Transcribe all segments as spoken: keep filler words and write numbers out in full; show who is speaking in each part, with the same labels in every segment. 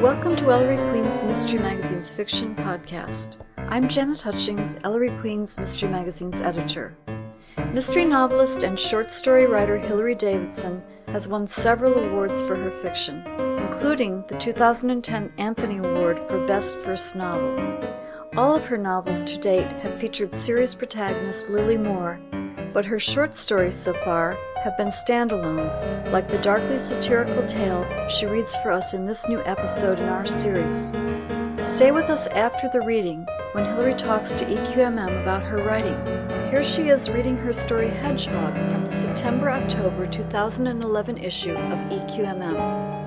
Speaker 1: Welcome to Ellery Queen's Mystery Magazine's fiction podcast. I'm Janet Hutchings, Ellery Queen's Mystery Magazine's editor. Mystery novelist and short story writer Hilary Davidson has won several awards for her fiction, including the two thousand ten Anthony Award for Best First Novel. All of her novels to date have featured series protagonist Lily Moore, but her short stories so far have been standalones, like the darkly satirical tale she reads for us in this new episode in our series. Stay with us after the reading when Hilary talks to E Q M M about her writing. Here she is reading her story Hedgehog from the September-October two thousand eleven issue of E Q M M.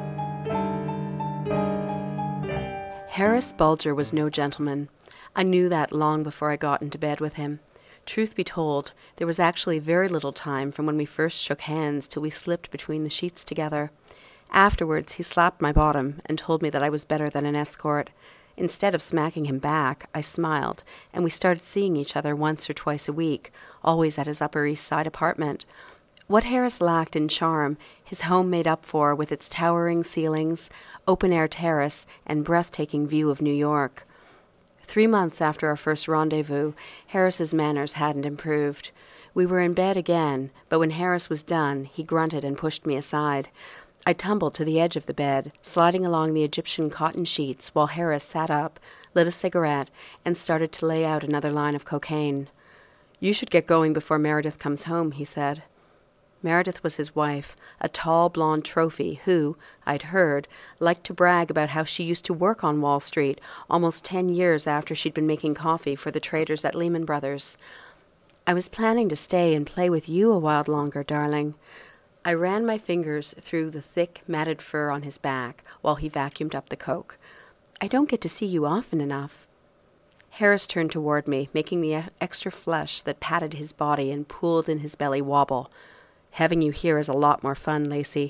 Speaker 2: Harris Bulger was no gentleman. I knew that long before I got into bed with him. Truth be told, there was actually very little time from when we first shook hands till we slipped between the sheets together. Afterwards, he slapped my bottom and told me that I was better than an escort. Instead of smacking him back, I smiled, and we started seeing each other once or twice a week, always at his Upper East Side apartment. What Harris lacked in charm, his home made up for with its towering ceilings, open-air terrace, and breathtaking view of New York. Three months after our first rendezvous, Harris's manners hadn't improved. We were in bed again, but when Harris was done, he grunted and pushed me aside. I tumbled to the edge of the bed, sliding along the Egyptian cotton sheets while Harris sat up, lit a cigarette, and started to lay out another line of cocaine. "You should get going before Meredith comes home," he said. Meredith was his wife, a tall blonde trophy who, I'd heard, liked to brag about how she used to work on Wall Street almost ten years after she'd been making coffee for the traders at Lehman Brothers. "I was planning to stay and play with you a while longer, darling." I ran my fingers through the thick, matted fur on his back while he vacuumed up the coke. "I don't get to see you often enough." Harris turned toward me, making the extra flesh that patted his body and pooled in his belly wobble. "Having you here is a lot more fun, Lacey."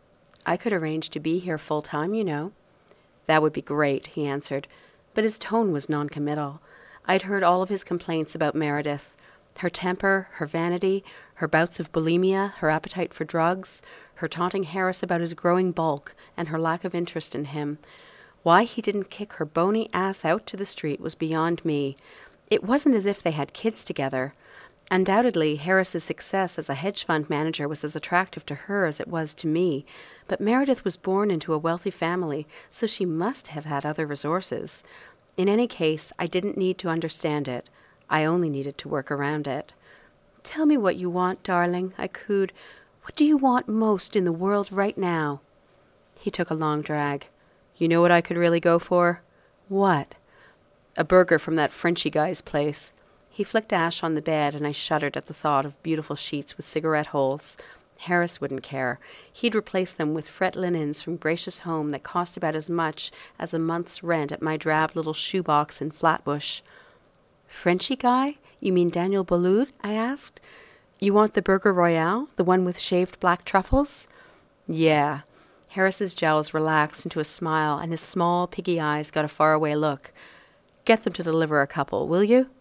Speaker 2: "I could arrange to be here full-time, you know." "That would be great," he answered, but his tone was non-committal. I'd heard all of his complaints about Meredith. Her temper, her vanity, her bouts of bulimia, her appetite for drugs, her taunting Harris about his growing bulk, and her lack of interest in him. Why he didn't kick her bony ass out to the street was beyond me. It wasn't as if they had kids together. Undoubtedly, Harris's success as a hedge fund manager was as attractive to her as it was to me, but Meredith was born into a wealthy family, so she must have had other resources. In any case, I didn't need to understand it. I only needed to work around it. "Tell me what you want, darling," I cooed. "What do you want most in the world right now?" He took a long drag. "You know what I could really go for?" "What?" "A burger from that Frenchy guy's place." He flicked ash on the bed, and I shuddered at the thought of beautiful sheets with cigarette holes. Harris wouldn't care. He'd replace them with fret linens from Gracious Home that cost about as much as a month's rent at my drab little shoebox in Flatbush. "Frenchy guy? You mean Daniel Boulud?" I asked. "You want the Burger Royale, the one with shaved black truffles?" "Yeah." Harris's jowls relaxed into a smile, and his small, piggy eyes got a faraway look. "Get them to deliver a couple, will you?"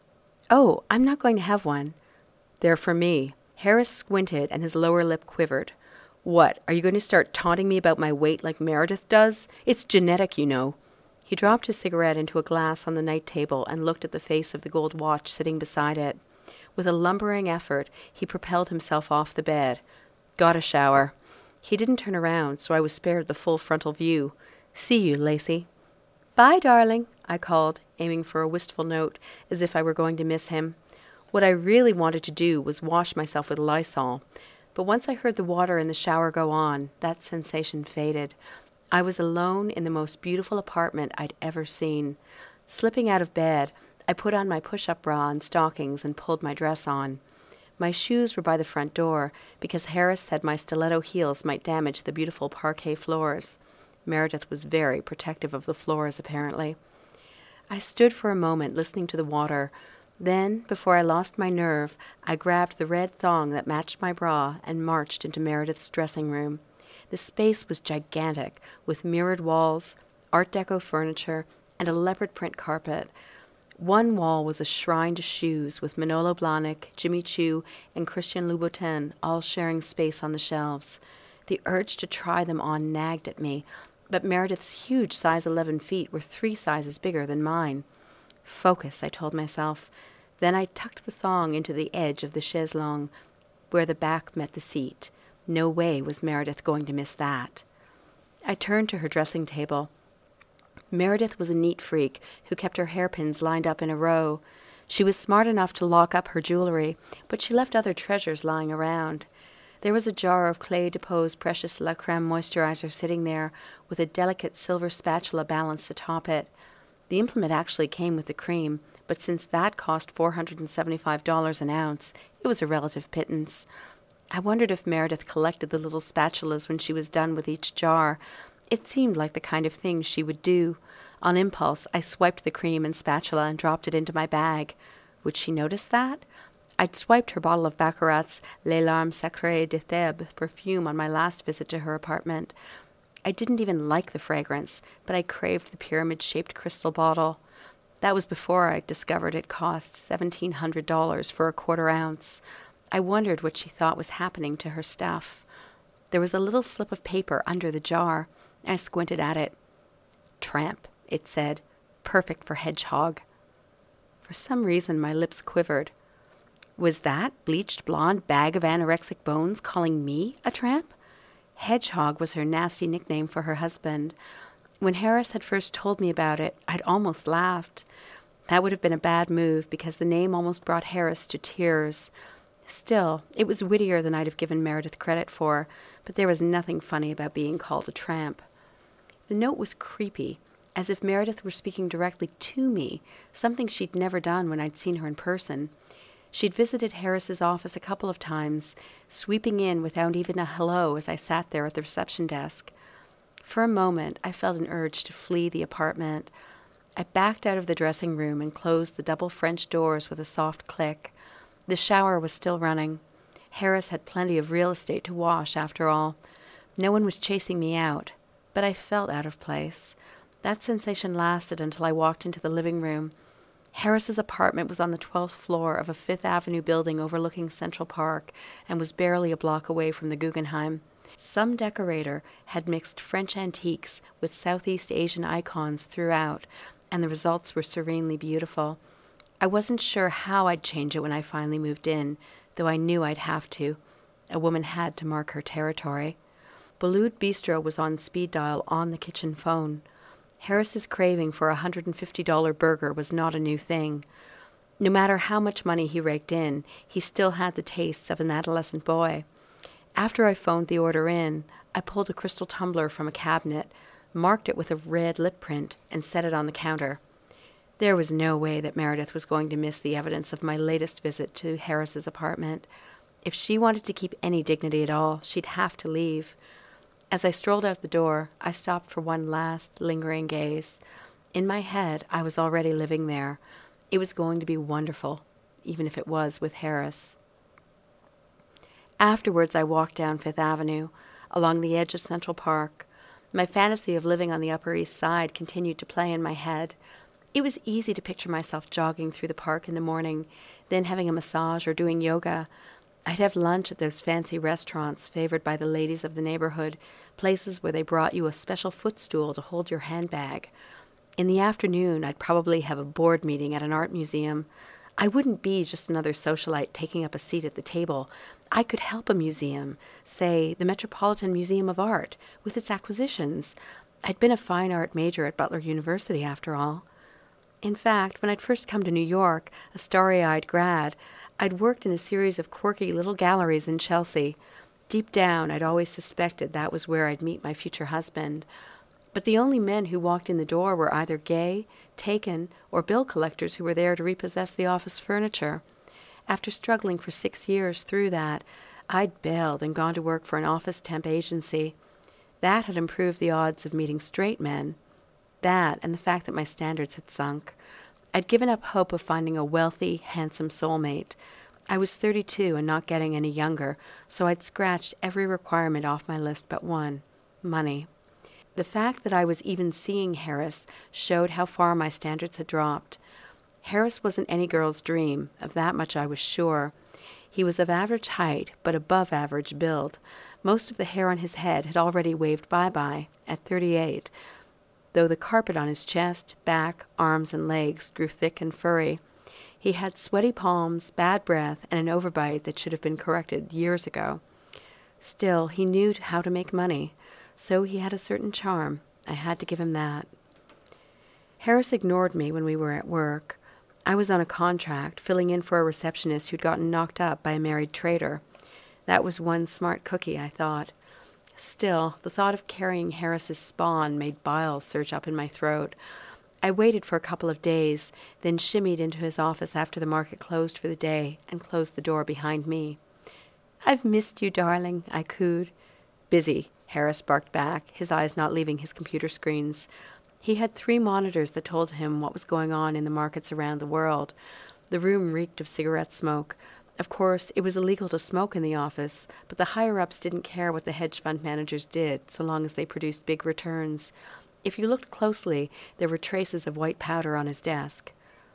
Speaker 2: "Oh, I'm not going to have one." "They're for me." Harris squinted, and his lower lip quivered. "What, are you going to start taunting me about my weight like Meredith does? It's genetic, you know." He dropped his cigarette into a glass on the night table and looked at the face of the gold watch sitting beside it. With a lumbering effort, he propelled himself off the bed. "Got a shower." He didn't turn around, so I was spared the full frontal view. "See you, Lacey." "Bye, darling," I called, aiming for a wistful note, as if I were going to miss him. What I really wanted to do was wash myself with Lysol, but once I heard the water in the shower go on, that sensation faded. I was alone in the most beautiful apartment I'd ever seen. Slipping out of bed, I put on my push-up bra and stockings and pulled my dress on. My shoes were by the front door, because Harris said my stiletto heels might damage the beautiful parquet floors. Meredith was very protective of the floors, apparently. I stood for a moment listening to the water. Then, before I lost my nerve, I grabbed the red thong that matched my bra and marched into Meredith's dressing room. The space was gigantic, with mirrored walls, Art Deco furniture, and a leopard print carpet. One wall was a shrine to shoes, with Manolo Blahnik, Jimmy Choo, and Christian Louboutin all sharing space on the shelves. The urge to try them on nagged at me. but Meredith's huge size eleven feet were three sizes bigger than mine. Focus, I told myself. Then I tucked the thong into the edge of the chaise longue, where the back met the seat. No way was Meredith going to miss that. I turned to her dressing table. Meredith was a neat freak who kept her hairpins lined up in a row. She was smart enough to lock up her jewelry, but she left other treasures lying around. There was a jar of Clé de Peau's precious La Crème moisturizer sitting there, with a delicate silver spatula balanced atop it. The implement actually came with the cream, but since that cost four hundred seventy-five dollars an ounce, it was a relative pittance. I wondered if Meredith collected the little spatulas when she was done with each jar. It seemed like the kind of thing she would do. On impulse, I swiped the cream and spatula and dropped it into my bag. Would she notice that? I'd swiped her bottle of Baccarat's Les Larmes Sacrées de Thèbes perfume on my last visit to her apartment. I didn't even like the fragrance, but I craved the pyramid-shaped crystal bottle. That was before I discovered it cost seventeen hundred dollars for a quarter ounce. I wondered what she thought was happening to her stuff. There was a little slip of paper under the jar. I squinted at it. Tramp, it said. Perfect for hedgehog. For some reason, my lips quivered. Was that bleached blonde bag of anorexic bones calling me a tramp? Hedgehog was her nasty nickname for her husband. When Harris had first told me about it, I'd almost laughed. That would have been a bad move, because the name almost brought Harris to tears. Still, it was wittier than I'd have given Meredith credit for, but there was nothing funny about being called a tramp. The note was creepy, as if Meredith were speaking directly to me, something she'd never done when I'd seen her in person. She'd visited Harris's office a couple of times, sweeping in without even a hello as I sat there at the reception desk. For a moment, I felt an urge to flee the apartment. I backed out of the dressing room and closed the double French doors with a soft click. The shower was still running. Harris had plenty of real estate to wash, after all. No one was chasing me out, but I felt out of place. That sensation lasted until I walked into the living room. Harris's apartment was on the twelfth floor of a Fifth Avenue building overlooking Central Park and was barely a block away from the Guggenheim. Some decorator had mixed French antiques with Southeast Asian icons throughout, and the results were serenely beautiful. I wasn't sure how I'd change it when I finally moved in, though I knew I'd have to. A woman had to mark her territory. Boulud Bistro was on speed dial on the kitchen phone. Harris's craving for a one hundred fifty dollars burger was not a new thing. No matter how much money he raked in, he still had the tastes of an adolescent boy. After I phoned the order in, I pulled a crystal tumbler from a cabinet, marked it with a red lip print, and set it on the counter. There was no way that Meredith was going to miss the evidence of my latest visit to Harris's apartment. If she wanted to keep any dignity at all, she'd have to leave. As I strolled out the door, I stopped for one last, lingering gaze. In my head, I was already living there. It was going to be wonderful, even if it was with Harris. Afterwards, I walked down Fifth Avenue, along the edge of Central Park. My fantasy of living on the Upper East Side continued to play in my head. It was easy to picture myself jogging through the park in the morning, then having a massage or doing yoga. I'd have lunch at those fancy restaurants favored by the ladies of the neighborhood, places where they brought you a special footstool to hold your handbag. In the afternoon, I'd probably have a board meeting at an art museum. I wouldn't be just another socialite taking up a seat at the table. I could help a museum, say the Metropolitan Museum of Art, with its acquisitions. I'd been a fine art major at Butler University, after all. In fact, when I'd first come to New York, a starry-eyed grad, I'd worked in a series of quirky little galleries in Chelsea. Deep down, I'd always suspected that was where I'd meet my future husband. But the only men who walked in the door were either gay, taken, or bill collectors who were there to repossess the office furniture. After struggling for six years through that, I'd bailed and gone to work for an office temp agency. That had improved the odds of meeting straight men. That, and the fact that my standards had sunk. I'd given up hope of finding a wealthy, handsome soulmate. I was thirty-two and not getting any younger, so I'd scratched every requirement off my list but one: money. The fact that I was even seeing Harris showed how far my standards had dropped. Harris wasn't any girl's dream, of that much I was sure. He was of average height, but above average build. Most of the hair on his head had already waved bye-bye at thirty-eight, though the carpet on his chest, back, arms, and legs grew thick and furry. He had sweaty palms, bad breath, and an overbite that should have been corrected years ago. Still, he knew how to make money, so he had a certain charm. I had to give him that. Harris ignored me when we were at work. I was on a contract, filling in for a receptionist who'd gotten knocked up by a married trader. That was one smart cookie, I thought. Still, the thought of carrying Harris's spawn made bile surge up in my throat. I waited for a couple of days, then shimmied into his office after the market closed for the day and closed the door behind me. "I've missed you, darling," I cooed. "Busy," Harris barked back, his eyes not leaving his computer screens. He had three monitors that told him what was going on in the markets around the world. The room reeked of cigarette smoke. Of course, it was illegal to smoke in the office, but the higher-ups didn't care what the hedge fund managers did, so long as they produced big returns. If you looked closely, there were traces of white powder on his desk.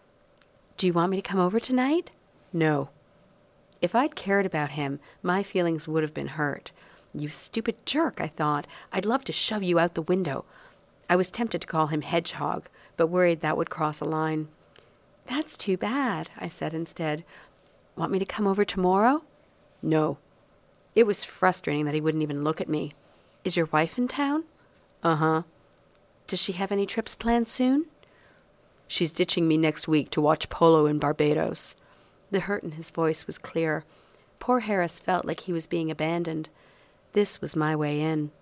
Speaker 2: "Do you want me to come over tonight?" "No." If I'd cared about him, my feelings would have been hurt. "You stupid jerk," I thought. "I'd love to shove you out the window." I was tempted to call him Hedgehog, but worried that would cross a line. "That's too bad," I said instead. "Want me to come over tomorrow?" "No." It was frustrating that he wouldn't even look at me. "Is your wife in town?" "Uh-huh." "Does she have any trips planned soon?" "She's ditching me next week to watch polo in Barbados." The hurt in his voice was clear. Poor Harris felt like he was being abandoned. This was my way in.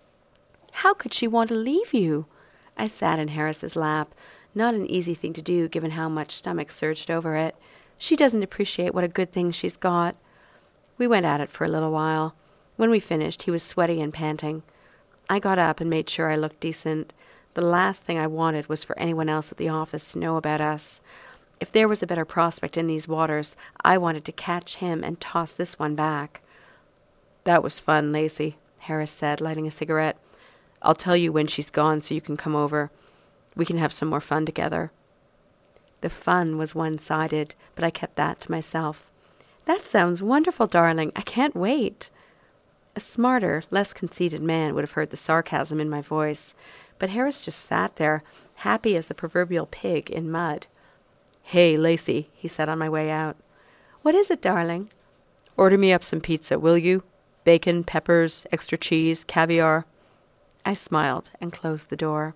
Speaker 2: "How could she want to leave you?" I sat in Harris's lap. Not an easy thing to do, given how much stomach surged over it. "She doesn't appreciate what a good thing she's got." We went at it for a little while. When we finished, he was sweaty and panting. I got up and made sure I looked decent. The last thing I wanted was for anyone else at the office to know about us. If there was a better prospect in these waters, I wanted to catch him and toss this one back. "That was fun, Lacey," Harris said, lighting a cigarette. "I'll tell you when she's gone so you can come over. We can have some more fun together." The fun was one-sided, but I kept that to myself. "That sounds wonderful, darling. I can't wait." A smarter, less conceited man would have heard the sarcasm in my voice, but Harris just sat there, happy as the proverbial pig in mud. "Hey, Lacey," he said on my way out. "What is it, darling?" "Order me up some pizza, will you? Bacon, peppers, extra cheese, caviar." I smiled and closed the door.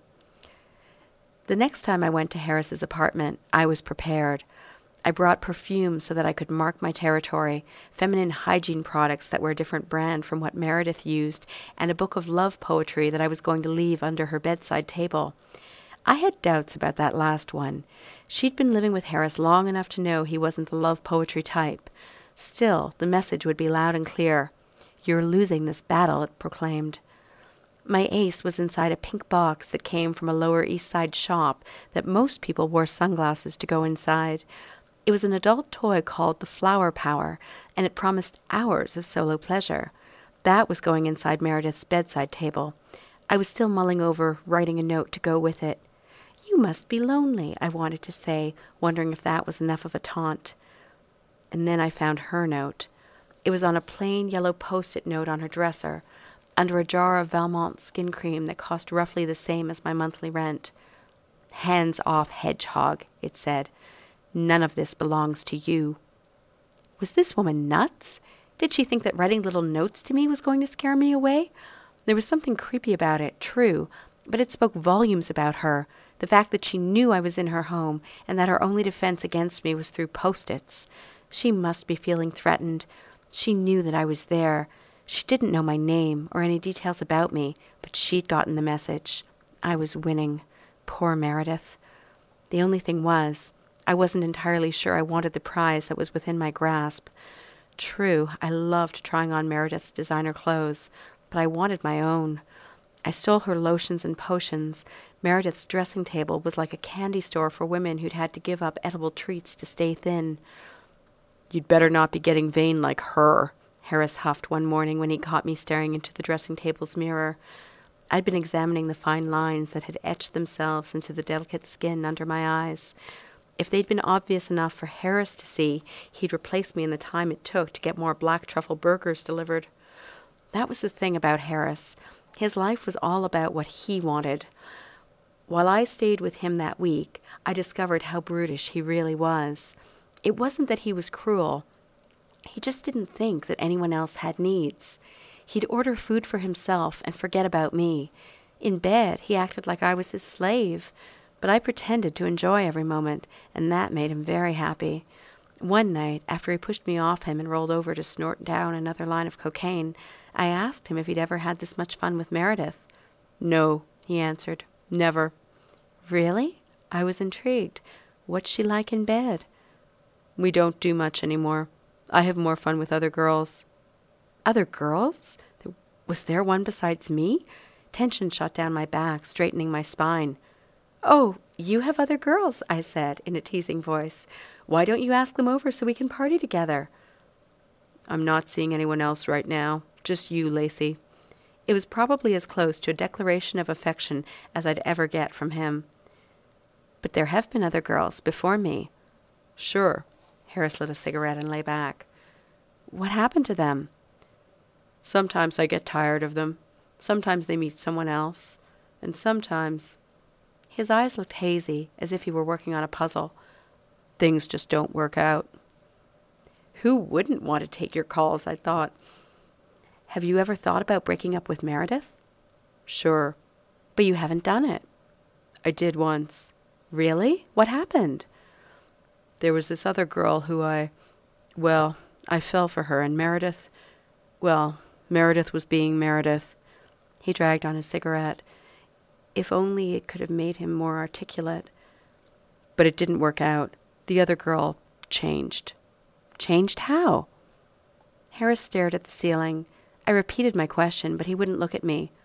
Speaker 2: The next time I went to Harris's apartment, I was prepared. I brought perfume so that I could mark my territory, feminine hygiene products that were a different brand from what Meredith used, and a book of love poetry that I was going to leave under her bedside table. I had doubts about that last one. She'd been living with Harris long enough to know he wasn't the love poetry type. Still, the message would be loud and clear. "You're losing this battle," it proclaimed. My ace was inside a pink box that came from a Lower East Side shop that most people wore sunglasses to go inside. It was an adult toy called the Flower Power, and it promised hours of solo pleasure. That was going inside Meredith's bedside table. I was still mulling over writing a note to go with it. "You must be lonely," I wanted to say, wondering if that was enough of a taunt. And then I found her note. It was on a plain yellow post-it note on her dresser, under a jar of Valmont skin cream that cost roughly the same as my monthly rent. "Hands off, Hedgehog," it said. "None of this belongs to you." Was this woman nuts? Did she think that writing little notes to me was going to scare me away? There was something creepy about it, true, but it spoke volumes about her, the fact that she knew I was in her home and that her only defense against me was through post-its. She must be feeling threatened. She knew that I was there. She didn't know my name or any details about me, but she'd gotten the message. I was winning. Poor Meredith. The only thing was, I wasn't entirely sure I wanted the prize that was within my grasp. True, I loved trying on Meredith's designer clothes, but I wanted my own. I stole her lotions and potions. Meredith's dressing table was like a candy store for women who'd had to give up edible treats to stay thin. "You'd better not be getting vain like her," Harris huffed one morning when he caught me staring into the dressing table's mirror. I'd been examining the fine lines that had etched themselves into the delicate skin under my eyes. If they'd been obvious enough for Harris to see, he'd replace me in the time it took to get more black truffle burgers delivered. That was the thing about Harris. His life was all about what he wanted. While I stayed with him that week, I discovered how brutish he really was. It wasn't that he was cruel. He just didn't think that anyone else had needs. He'd order food for himself and forget about me. In bed, he acted like I was his slave, but I pretended to enjoy every moment, and that made him very happy. One night, after he pushed me off him and rolled over to snort down another line of cocaine, I asked him if he'd ever had this much fun with Meredith. "No," he answered. "Never." "Really?" I was intrigued. "What's she like in bed?" "We don't do much anymore. I have more fun with other girls." "Other girls? Was there one besides me?" Tension shot down my back, straightening my spine. "Oh, you have other girls," I said in a teasing voice. "Why don't you ask them over so we can party together?" "I'm not seeing anyone else right now. Just you, Lacey." It was probably as close to a declaration of affection as I'd ever get from him. "But there have been other girls before me." "Sure." Harris lit a cigarette and lay back. "What happened to them?" "Sometimes I get tired of them. Sometimes they meet someone else. And sometimes—" His eyes looked hazy, as if he were working on a puzzle. "Things just don't work out." Who wouldn't want to take your calls, I thought. "Have you ever thought about breaking up with Meredith?" "Sure." "But you haven't done it." "I did once." "Really? What happened?" "There was this other girl who I... Well, I fell for her, and Meredith... Well, Meredith was being Meredith." He dragged on his cigarette. If only it could have made him more articulate. "But it didn't work out. The other girl changed." "Changed how?" Harris stared at the ceiling. I repeated my question, but he wouldn't look at me.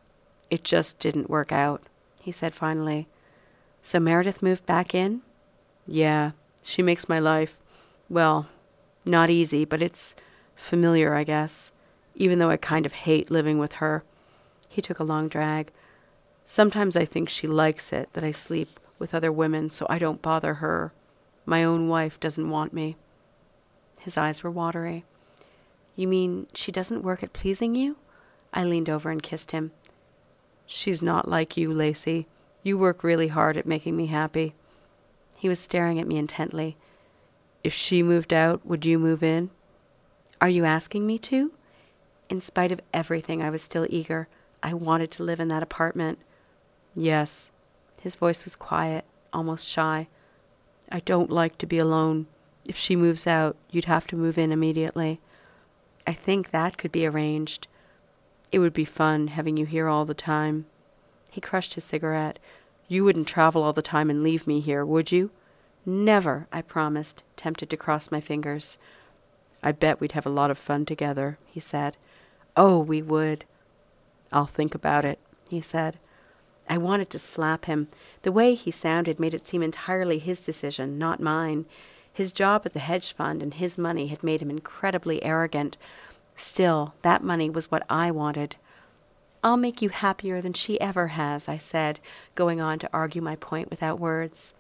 Speaker 2: "It just didn't work out," he said finally. "So Meredith moved back in?" "Yeah. She makes my life, well, not easy, but it's familiar, I guess, even though I kind of hate living with her." He took a long drag. "Sometimes I think she likes it that I sleep with other women so I don't bother her. My own wife doesn't want me." His eyes were watery. "You mean she doesn't work at pleasing you?" I leaned over and kissed him. "She's not like you, Lacey. You work really hard at making me happy." He was staring at me intently. "If she moved out, would you move in?" "Are you asking me to?" In spite of everything, I was still eager. I wanted to live in that apartment. "Yes." His voice was quiet, almost shy. "I don't like to be alone. If she moves out, you'd have to move in immediately." "I think that could be arranged." "It would be fun having you here all the time." He crushed his cigarette. "You wouldn't travel all the time and leave me here, would you?" "Never," I promised, tempted to cross my fingers. "I bet we'd have a lot of fun together," he said. "Oh, we would." "I'll think about it," he said. I wanted to slap him. The way he sounded made it seem entirely his decision, not mine. His job at the hedge fund and his money had made him incredibly arrogant. Still, that money was what I wanted. "I'll make you happier than she ever has," I said, going on to argue my point without words.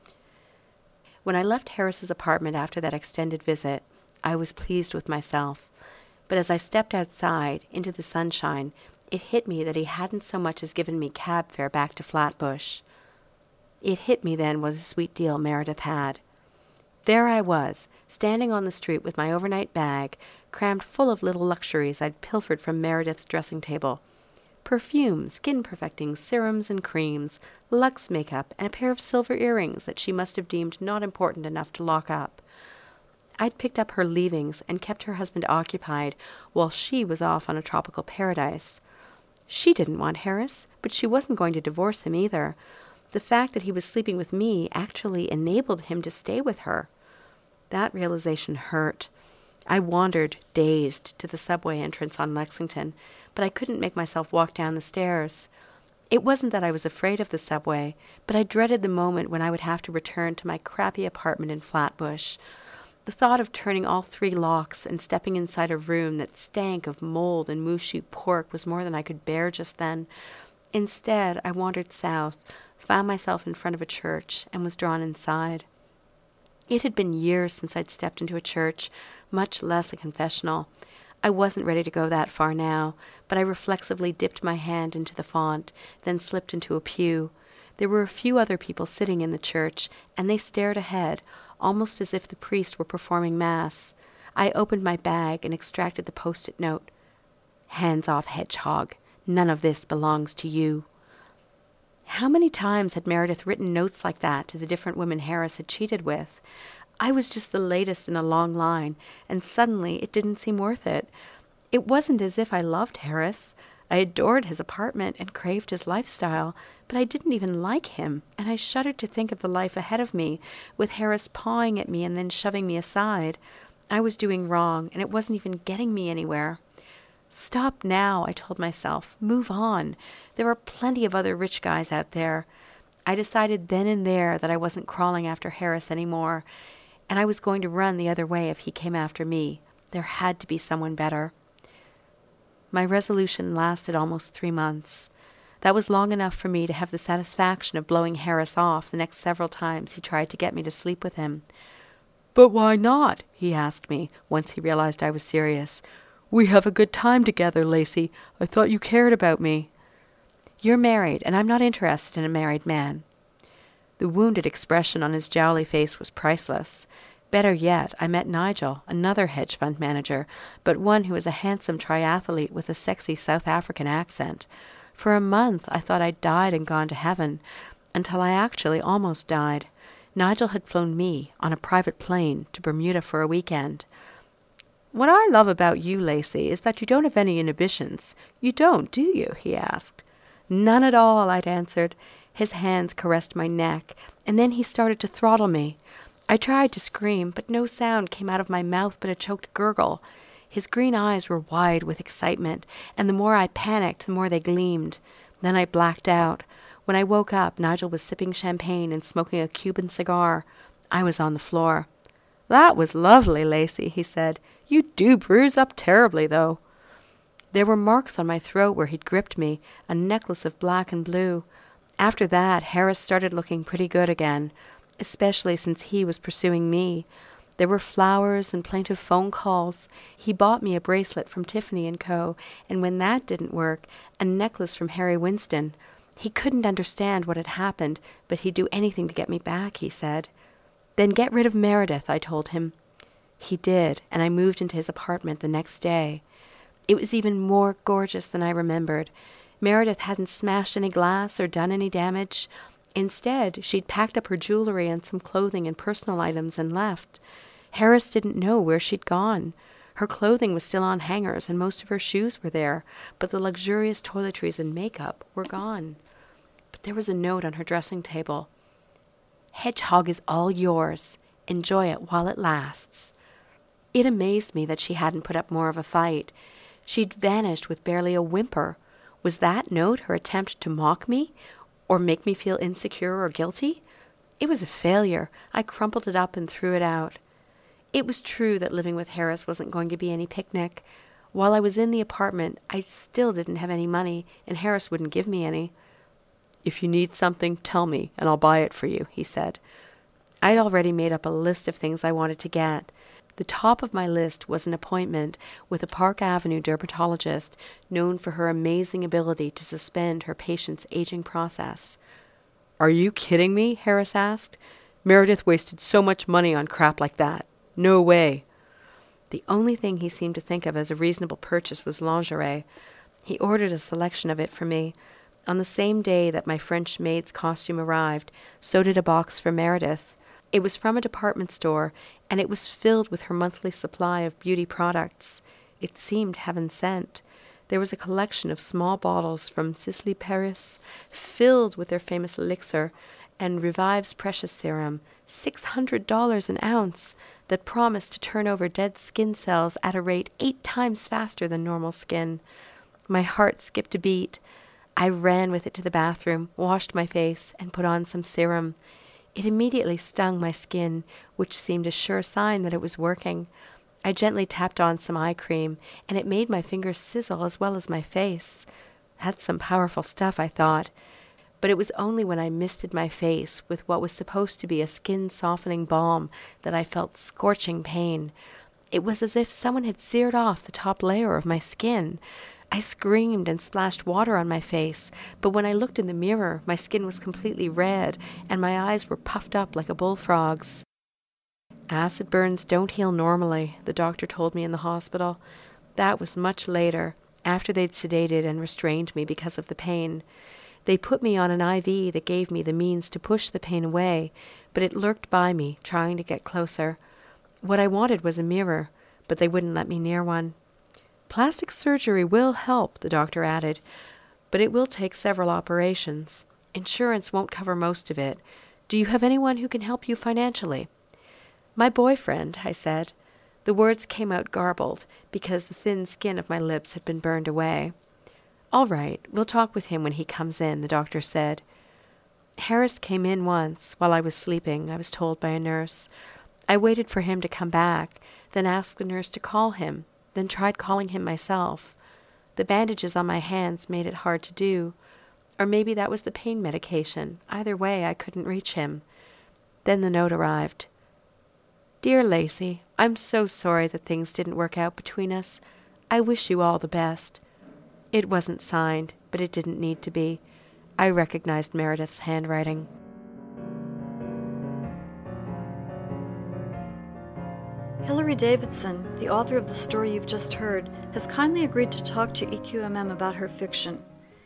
Speaker 2: When I left Harris's apartment after that extended visit, I was pleased with myself. But as I stepped outside, into the sunshine, it hit me that he hadn't so much as given me cab fare back to Flatbush. It hit me then what a sweet deal Meredith had. There I was, standing on the street with my overnight bag, crammed full of little luxuries I'd pilfered from Meredith's dressing table. Perfume, skin-perfecting serums and creams, Lux makeup, and a pair of silver earrings that she must have deemed not important enough to lock up. I'd picked up her leavings and kept her husband occupied while she was off on a tropical paradise. She didn't want Harris, but she wasn't going to divorce him either. The fact that he was sleeping with me actually enabled him to stay with her. That realization hurt. I wandered, dazed, to the subway entrance on Lexington, but I couldn't make myself walk down the stairs. It wasn't that I was afraid of the subway, but I dreaded the moment when I would have to return to my crappy apartment in Flatbush. The thought of turning all three locks and stepping inside a room that stank of mold and mooshu pork was more than I could bear just then. Instead, I wandered south, found myself in front of a church, and was drawn inside. It had been years since I'd stepped into a church, much less a confessional. I wasn't ready to go that far now, but I reflexively dipped my hand into the font, then slipped into a pew. There were a few other people sitting in the church, and they stared ahead, almost as if the priest were performing mass. I opened my bag and extracted the post-it note. "Hands off, hedgehog. None of this belongs to you." How many times had Meredith written notes like that to the different women Harris had cheated with? I was just the latest in a long line, and suddenly it didn't seem worth it. It wasn't as if I loved Harris. I adored his apartment and craved his lifestyle, but I didn't even like him, and I shuddered to think of the life ahead of me, with Harris pawing at me and then shoving me aside. I was doing wrong, and it wasn't even getting me anywhere. Stop now, I told myself. Move on. There are plenty of other rich guys out there. I decided then and there that I wasn't crawling after Harris anymore, and I was going to run the other way if he came after me. There had to be someone better. My resolution lasted almost three months. That was long enough for me to have the satisfaction of blowing Harris off the next several times he tried to get me to sleep with him. "But why not?" he asked me, once he realized I was serious. "We have a good time together, Lacey. I thought you cared about me." "You're married, and I'm not interested in a married man." The wounded expression on his jowly face was priceless. Better yet, I met Nigel, another hedge fund manager, but one who was a handsome triathlete with a sexy South African accent. For a month I thought I'd died and gone to heaven, until I actually almost died. Nigel had flown me, on a private plane, to Bermuda for a weekend. "What I love about you, Lacey, is that you don't have any inhibitions. You don't, do you?" he asked. "None at all," I'd answered. His hands caressed my neck, and then he started to throttle me. I tried to scream, but no sound came out of my mouth but a choked gurgle. His green eyes were wide with excitement, and the more I panicked, the more they gleamed. Then I blacked out. When I woke up, Nigel was sipping champagne and smoking a Cuban cigar. I was on the floor. "That was lovely, Lacey," he said. "You do bruise up terribly, though." There were marks on my throat where he'd gripped me, a necklace of black and blue. After that, Harris started looking pretty good again, especially since he was pursuing me. There were flowers and plaintive phone calls. He bought me a bracelet from Tiffany and Co., and when that didn't work, a necklace from Harry Winston. He couldn't understand what had happened, but he'd do anything to get me back, he said. "Then get rid of Meredith," I told him. He did, and I moved into his apartment the next day. It was even more gorgeous than I remembered. Meredith hadn't smashed any glass or done any damage. Instead, she'd packed up her jewelry and some clothing and personal items and left. Harris didn't know where she'd gone. Her clothing was still on hangers and most of her shoes were there, but the luxurious toiletries and makeup were gone. But there was a note on her dressing table. "Hedgehog is all yours. Enjoy it while it lasts." It amazed me that she hadn't put up more of a fight. She'd vanished with barely a whimper. Was that note her attempt to mock me, or make me feel insecure or guilty? It was a failure. I crumpled it up and threw it out. It was true that living with Harris wasn't going to be any picnic. While I was in the apartment, I still didn't have any money, and Harris wouldn't give me any. "If you need something, tell me, and I'll buy it for you," he said. I'd already made up a list of things I wanted to get. The top of my list was an appointment with a Park Avenue dermatologist known for her amazing ability to suspend her patients' aging process. "Are you kidding me?" Harris asked. "Meredith wasted so much money on crap like that. No way." The only thing he seemed to think of as a reasonable purchase was lingerie. He ordered a selection of it for me. On the same day that my French maid's costume arrived, so did a box for Meredith. It was from a department store, and it was filled with her monthly supply of beauty products. It seemed heaven sent. There was a collection of small bottles from Sisley Paris, filled with their famous elixir, and Revive's precious serum, six hundred dollars an ounce, that promised to turn over dead skin cells at a rate eight times faster than normal skin. My heart skipped a beat. I ran with it to the bathroom, washed my face, and put on some serum. It immediately stung my skin, which seemed a sure sign that it was working. I gently tapped on some eye cream, and it made my fingers sizzle as well as my face. That's some powerful stuff, I thought. But it was only when I misted my face with what was supposed to be a skin-softening balm that I felt scorching pain. It was as if someone had seared off the top layer of my skin. I screamed and splashed water on my face, but when I looked in the mirror, my skin was completely red, and my eyes were puffed up like a bullfrog's. Acid burns don't heal normally, the doctor told me in the hospital. That was much later, after they'd sedated and restrained me because of the pain. They put me on an I V that gave me the means to push the pain away, but it lurked by me, trying to get closer. What I wanted was a mirror, but they wouldn't let me near one. Plastic surgery will help, the doctor added, but it will take several operations. Insurance won't cover most of it. Do you have anyone who can help you financially? My boyfriend, I said. The words came out garbled, because the thin skin of my lips had been burned away. All right, we'll talk with him when he comes in, the doctor said. Harris came in once, while I was sleeping, I was told by a nurse. I waited for him to come back, then asked the nurse to call him, then tried calling him myself. The bandages on my hands made it hard to do. Or maybe that was the pain medication. Either way, I couldn't reach him. Then the note arrived. Dear Lacey, I'm so sorry that things didn't work out between us. I wish you all the best. It wasn't signed, but it didn't need to be. I recognized Meredith's handwriting.
Speaker 1: Hilary Davidson, the author of the story you've just heard, has kindly agreed to talk to E Q M M about her fiction.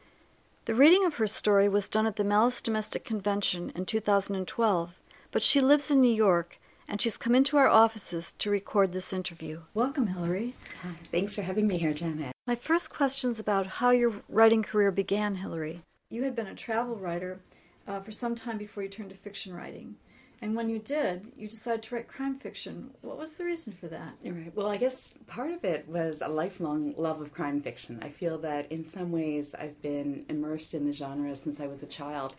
Speaker 1: The reading of her story was done at the Malice Domestic Convention in two thousand twelve, but she lives in New York, and she's come into our offices to record this interview. Welcome, Hilary.
Speaker 3: Hi. Thanks for having me here, Janet.
Speaker 1: My first question's about how your writing career began, Hilary. You had been a travel writer uh, for some time before you turned to fiction writing. And when you did, you decided to write crime fiction. What was the reason for that?
Speaker 3: Right. Well, I guess part of it was a lifelong love of crime fiction. I feel that in some ways I've been immersed in the genre since I was a child.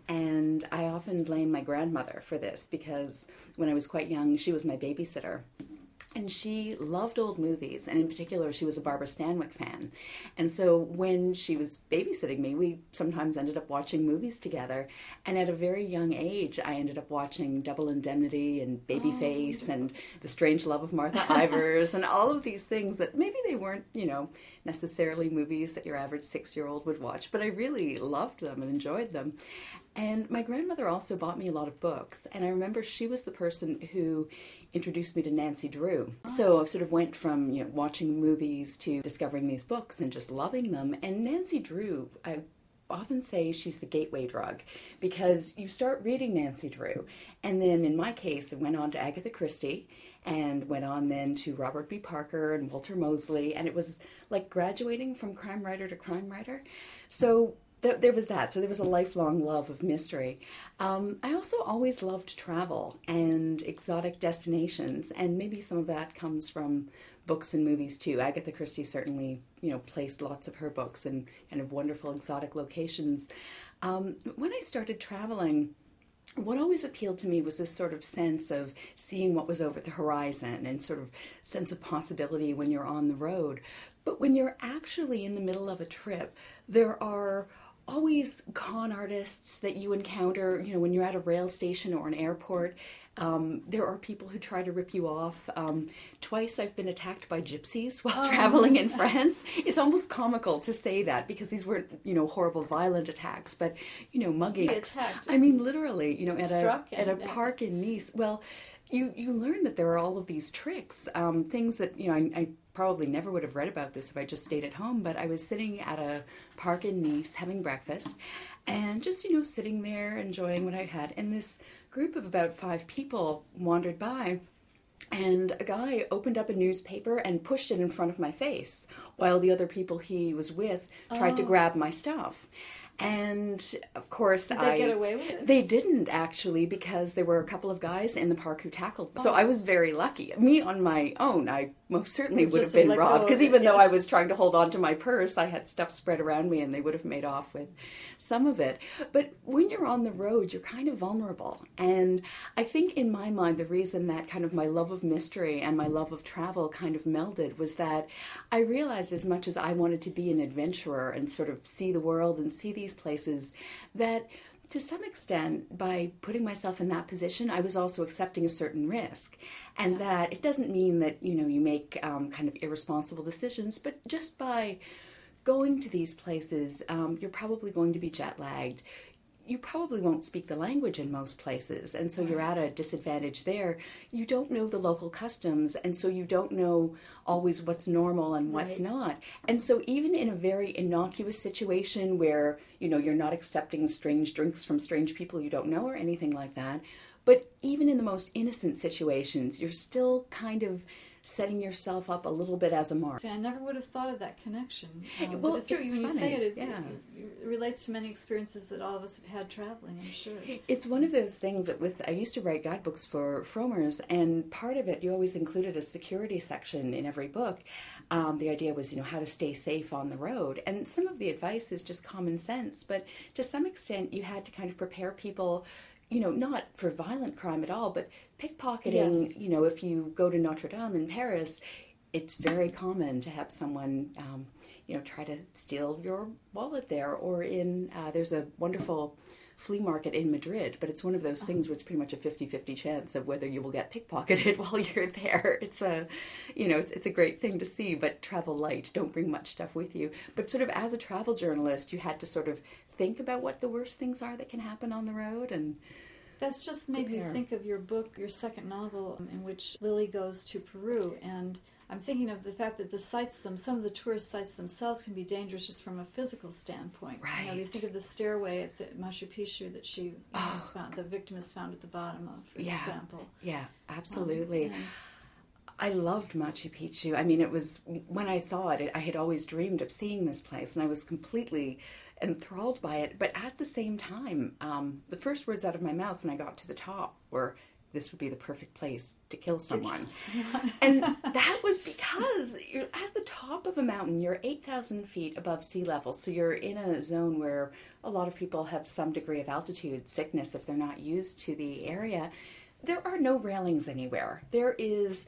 Speaker 3: And I often blame my grandmother for this because when I was quite young, she was my babysitter. And she loved old movies, and in particular, she was a Barbara Stanwyck fan. And so when she was babysitting me, we sometimes ended up watching movies together. And at a very young age, I ended up watching Double Indemnity and Babyface oh, and The Strange Love of Martha Ivers and all of these things that maybe they weren't, you know, necessarily movies that your average six-year-old would watch, but I really loved them and enjoyed them. And my grandmother also bought me a lot of books, and I remember she was the person who introduced me to Nancy Drew. So I sort of went from, you know, watching movies to discovering these books and just loving them. And Nancy Drew, I often say she's the gateway drug, because you start reading Nancy Drew, and then in my case, it went on to Agatha Christie, and went on then to Robert B. Parker and Walter Mosley, and it was like graduating from crime writer to crime writer. So th- there was that. So there was a lifelong love of mystery. Um, I also always loved travel and exotic destinations, and maybe some of that comes from books and movies too. Agatha Christie certainly, you know, placed lots of her books in kind of wonderful exotic locations. Um, when I started traveling, what always appealed to me was this sort of sense of seeing what was over the horizon and sort of sense of possibility when you're on the road. But when you're actually in the middle of a trip, there are always con artists that you encounter, you know, when you're at a rail station or an airport. Um, there are people who try to rip you off. Um, twice I've been attacked by gypsies while oh. traveling in France. It's almost comical to say that because these weren't, you know, horrible violent attacks, but, you know, muggings. I mean, literally, you know, at a, at a park in Nice. Well, you, you learn that there are all of these tricks, um, things that, you know, I, I probably never would have read about this if I just stayed at home, but I was sitting at a park in Nice having breakfast and just, you know, sitting there enjoying what I had. And this group of about five people wandered by, and a guy opened up a newspaper and pushed it in front of my face while the other people he was with tried oh. to grab my stuff. And of course,
Speaker 1: Did they
Speaker 3: I,
Speaker 1: get away with it?
Speaker 3: They didn't actually, because there were a couple of guys in the park who tackled me.
Speaker 1: Oh.
Speaker 3: So I was very lucky. Me on my own, I most certainly
Speaker 1: you
Speaker 3: would have been robbed, because even
Speaker 1: yes.
Speaker 3: though I was trying to hold on to my purse, I had stuff spread around me and they would have made off with some of it. But when you're on the road, you're kind of vulnerable. And I think in my mind, the reason that kind of my love of mystery and my love of travel kind of melded was that I realized, as much as I wanted to be an adventurer and sort of see the world and see these places, that to some extent, by putting myself in that position, I was also accepting a certain risk. And yeah. that it doesn't mean that, you know, you make um, kind of irresponsible decisions, but just by going to these places, um, you're probably going to be jet lagged. You probably won't speak the language in most places, and so you're at a disadvantage there. You don't know the local customs, and so you don't know always what's normal and what's right. not. And so even in a very innocuous situation where, you know, you're not accepting strange drinks from strange people you don't know or anything like that, but even in the most innocent situations, you're still kind of setting yourself up a little bit as a mark.
Speaker 1: See, I never would have thought of that connection. Um,
Speaker 3: well,
Speaker 1: but it's true. When you
Speaker 3: funny.
Speaker 1: say it, it's,
Speaker 3: yeah.
Speaker 1: it, it relates to many experiences that all of us have had traveling, I'm sure.
Speaker 3: It's one of those things that with, I used to write guidebooks for Frommer's, and part of it, you always included a security section in every book. Um, the idea was, you know, how to stay safe on the road. And some of the advice is just common sense, but to some extent, you had to kind of prepare people, you know, not for violent crime at all, but pickpocketing. Yes. You know, if you go to Notre Dame in Paris, it's very common to have someone, um, you know, try to steal your wallet there. Or in, uh, there's a wonderful flea market in Madrid, but it's one of those things where it's pretty much a fifty-fifty chance of whether you will get pickpocketed while you're there. It's a, you know, it's it's a great thing to see, but travel light. Don't bring much stuff with you. But sort of as a travel journalist, you had to sort of think about what the worst things are that can happen on the road. And
Speaker 1: that's just made
Speaker 3: prepare.
Speaker 1: me think of your book, your second novel, in which Lily goes to Peru, and I'm thinking of the fact that the sites, them, some of the tourist sites themselves can be dangerous just from a physical standpoint.
Speaker 3: Right.
Speaker 1: You know, you think of the stairway at the Machu Picchu that she you know,
Speaker 3: oh.
Speaker 1: was found, the victim is found at the bottom of, for
Speaker 3: yeah.
Speaker 1: example.
Speaker 3: Yeah, absolutely.
Speaker 1: Um, and
Speaker 3: I loved Machu Picchu. I mean, it was, when I saw it, I had always dreamed of seeing this place, and I was completely enthralled by it. But at the same time, um, the first words out of my mouth when I got to the top were, this would be the perfect place to kill someone. To kill someone. And that was because you're at the top of a mountain. You're eight thousand feet above sea level. So you're in a zone where a lot of people have some degree of altitude sickness if they're not used to the area. There are no railings anywhere. There is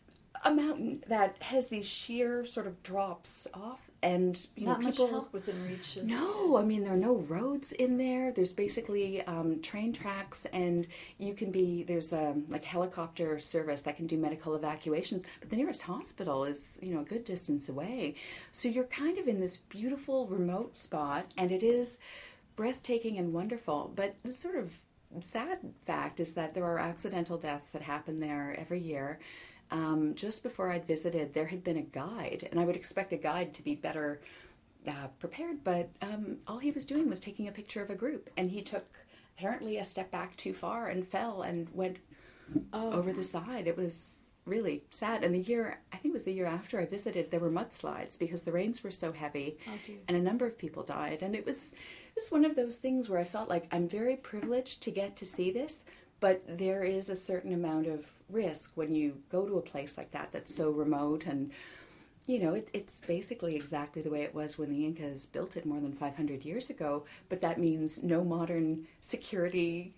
Speaker 3: a mountain that has these sheer sort of drops off, and you
Speaker 1: not
Speaker 3: know people
Speaker 1: much help within reach.
Speaker 3: No, I mean there are no roads in there. There's basically um, train tracks, and you can be there's a like helicopter service that can do medical evacuations, but the nearest hospital is you know a good distance away. So you're kind of in this beautiful remote spot, and it is breathtaking and wonderful. But the sort of sad fact is that there are accidental deaths that happen there every year. Um, just before I'd visited, there had been a guide, and I would expect a guide to be better uh, prepared, but um, all he was doing was taking a picture of a group, and he took apparently a step back too far and fell and went oh. over the side. It was really sad. And the year, I think it was the year after I visited, there were mudslides because the rains were so heavy,
Speaker 1: oh, dear.
Speaker 3: and a number of people died. And it was, it was one of those things where I felt like I'm very privileged to get to see this, but there is a certain amount of risk when you go to a place like that that's so remote. And, you know, it, it's basically exactly the way it was when the Incas built it more than five hundred years ago. But that means no modern security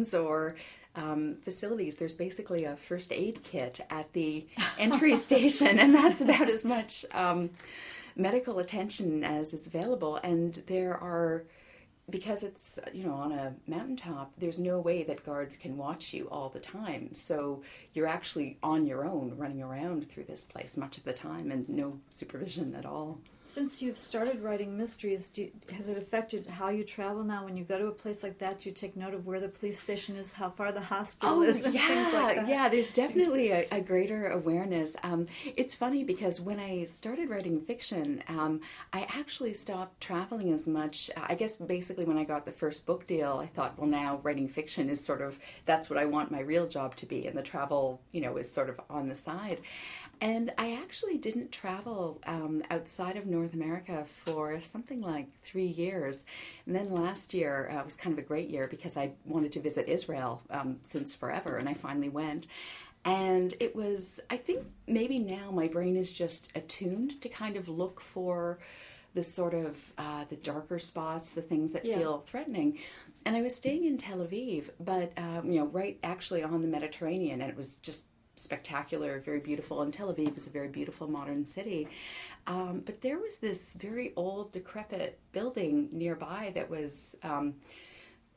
Speaker 3: or um, facilities. There's basically a first aid kit at the entry station, and that's about as much um, medical attention as is available. And there are... because it's, you know, on a mountaintop, there's no way that guards can watch you all the time. So you're actually on your own running around through this place much of the time and no supervision at all.
Speaker 1: Since you've started writing mysteries, do, has it affected how you travel now? When you go to a place like that, do you take note of where the police station is, how far the hospital
Speaker 3: oh,
Speaker 1: is, and
Speaker 3: yeah,
Speaker 1: things like that?
Speaker 3: Yeah, there's definitely a, a greater awareness. Um, it's funny because when I started writing fiction, um, I actually stopped traveling as much. I guess basically when I got the first book deal, I thought, well, now writing fiction is sort of, that's what I want my real job to be, and the travel, you know, is sort of on the side. And I actually didn't travel um, outside of North America for something like three years. And then last year uh, was kind of a great year because I wanted to visit Israel um, since forever, and I finally went. And it was, I think maybe now my brain is just attuned to kind of look for the sort of uh, the darker spots, the things that yeah. feel threatening. And I was staying in Tel Aviv, but um, you know, right actually on the Mediterranean, and it was just spectacular, very beautiful, and Tel Aviv is a very beautiful modern city. Um, but there was this very old, decrepit building nearby that was um,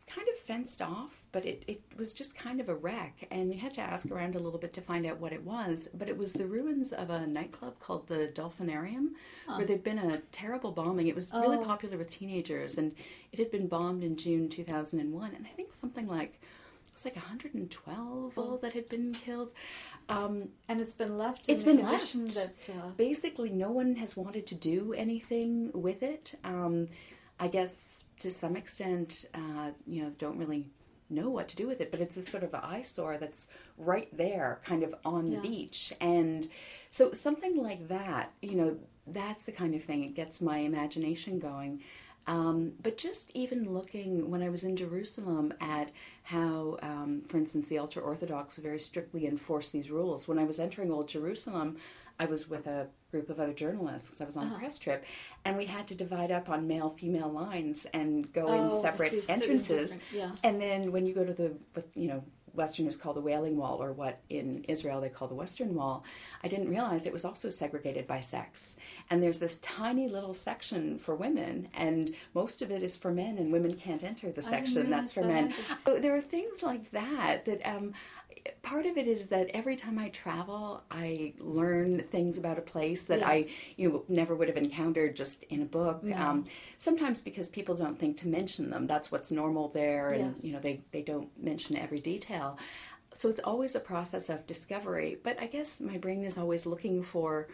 Speaker 3: kind of fenced off, but it, it was just kind of a wreck. And you had to ask around a little bit to find out what it was. But it was the ruins of a nightclub called the Dolphinarium, huh. where there'd been a terrible bombing. It was oh. really popular with teenagers, and it had been bombed in June two thousand one. And I think something like, it was like one hundred twelve people that had been killed. Um,
Speaker 1: and it's been left
Speaker 3: in
Speaker 1: It's
Speaker 3: been
Speaker 1: condition
Speaker 3: left.
Speaker 1: that... Uh...
Speaker 3: Basically, no one has wanted to do anything with it. Um, I guess to some extent, uh, you know, don't really know what to do with it, but it's a sort of an eyesore that's right there, kind of on
Speaker 1: yeah.
Speaker 3: the beach. And so something like that, you know, that's the kind of thing, it gets my imagination going. Um, but just even looking, when I was in Jerusalem, at how, um, for instance, the ultra-Orthodox very strictly enforce these rules. When I was entering Old Jerusalem, I was with a group of other journalists because I was on uh-huh. a press trip, and we had to divide up on male-female lines and go
Speaker 1: oh,
Speaker 3: in separate entrances.
Speaker 1: Yeah.
Speaker 3: And then when you go to the, you know, Westerners call the Wailing Wall, or what in Israel they call the Western Wall, I didn't realize it was also segregated by sex. And there's this tiny little section for women, and most of it is for men, and women can't enter the section that's for
Speaker 1: that
Speaker 3: men. So there are things like that that um, part of it is that every time I travel, I learn things about a place that yes. I you know, never would have encountered just in a book.
Speaker 1: Yeah.
Speaker 3: Um, sometimes because people don't think to mention them. That's what's normal there, and
Speaker 1: yes.
Speaker 3: you know they, they don't mention every detail. So it's always a process of discovery. But I guess my brain is always looking for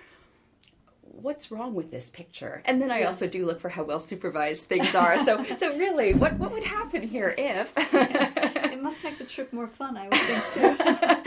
Speaker 3: what's wrong with this picture, and then I
Speaker 1: yes.
Speaker 3: also do look for how well supervised things are. So so really, what what would happen here if?
Speaker 1: It must make the trip more fun, I would think too.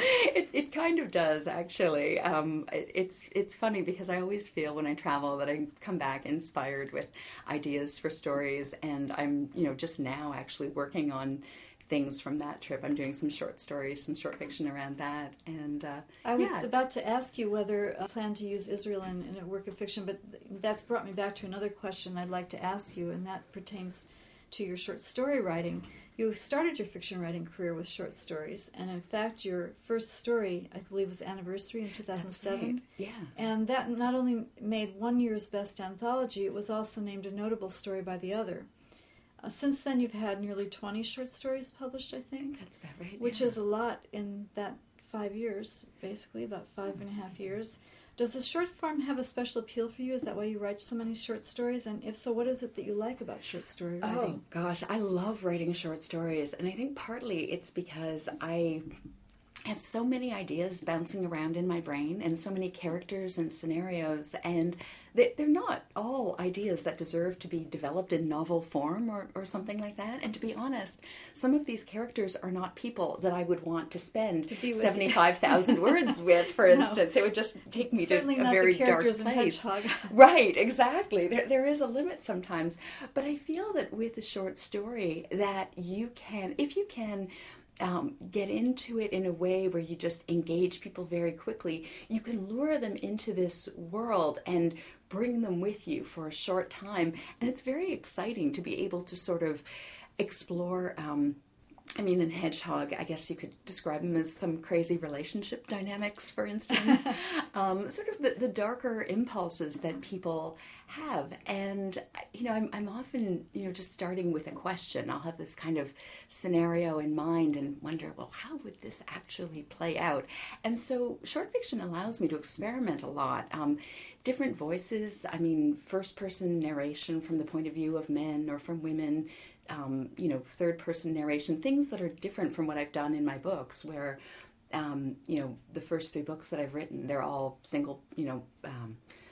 Speaker 3: it it kind of does, actually. Um, it, it's it's funny because I always feel when I travel that I come back inspired with ideas for stories, and I'm you know just now actually working on things from that trip. I'm doing some short stories, some short fiction around that. And uh,
Speaker 1: I was
Speaker 3: yeah.
Speaker 1: about to ask you whether you plan to use Israel in, in a work of fiction, but that's brought me back to another question I'd like to ask you, and that pertains to your short story writing. You started your fiction writing career with short stories, and in fact your first story, I believe, was Anniversary in two thousand seven.
Speaker 3: Right. Yeah.
Speaker 1: And that not only made one year's best anthology, it was also named a notable story by the other. Uh, since then, you've had nearly twenty short stories published, I think.
Speaker 3: That's about right.
Speaker 1: Which
Speaker 3: yeah.
Speaker 1: is a lot in that five years, basically, about five and a half years. Does the short form have a special appeal for you? Is that why you write so many short stories? And if so, what is it that you like about short story writing?
Speaker 3: Oh, gosh, I love writing short stories. And I think partly it's because I have so many ideas bouncing around in my brain and so many characters and scenarios, and they, they're not all ideas that deserve to be developed in novel form or, or something like that. And to be honest, some of these characters are not people that I would want to spend to seventy-five thousand words with, for instance. No. It would just take me
Speaker 1: Certainly
Speaker 3: to a
Speaker 1: not
Speaker 3: very
Speaker 1: the
Speaker 3: dark
Speaker 1: characters
Speaker 3: place.
Speaker 1: In Hedgehog.
Speaker 3: Right, exactly. There, there is a limit sometimes. But I feel that with a short story that you can, if you can, Um, get into it in a way where you just engage people very quickly, you can lure them into this world and bring them with you for a short time. And it's very exciting to be able to sort of explore, um, I mean, in Hedgehog, I guess you could describe them as some crazy relationship dynamics, for instance. um, sort of the, the darker impulses that people have. And, you know, I'm, I'm often, you know, just starting with a question. I'll have this kind of scenario in mind and wonder, well, how would this actually play out? And so short fiction allows me to experiment a lot. Um, different voices, I mean, first-person narration from the point of view of men or from women, um, you know, third-person narration, things that are different from what I've done in my books, where, um, you know, the first three books that I've written, they're all single, you know, um,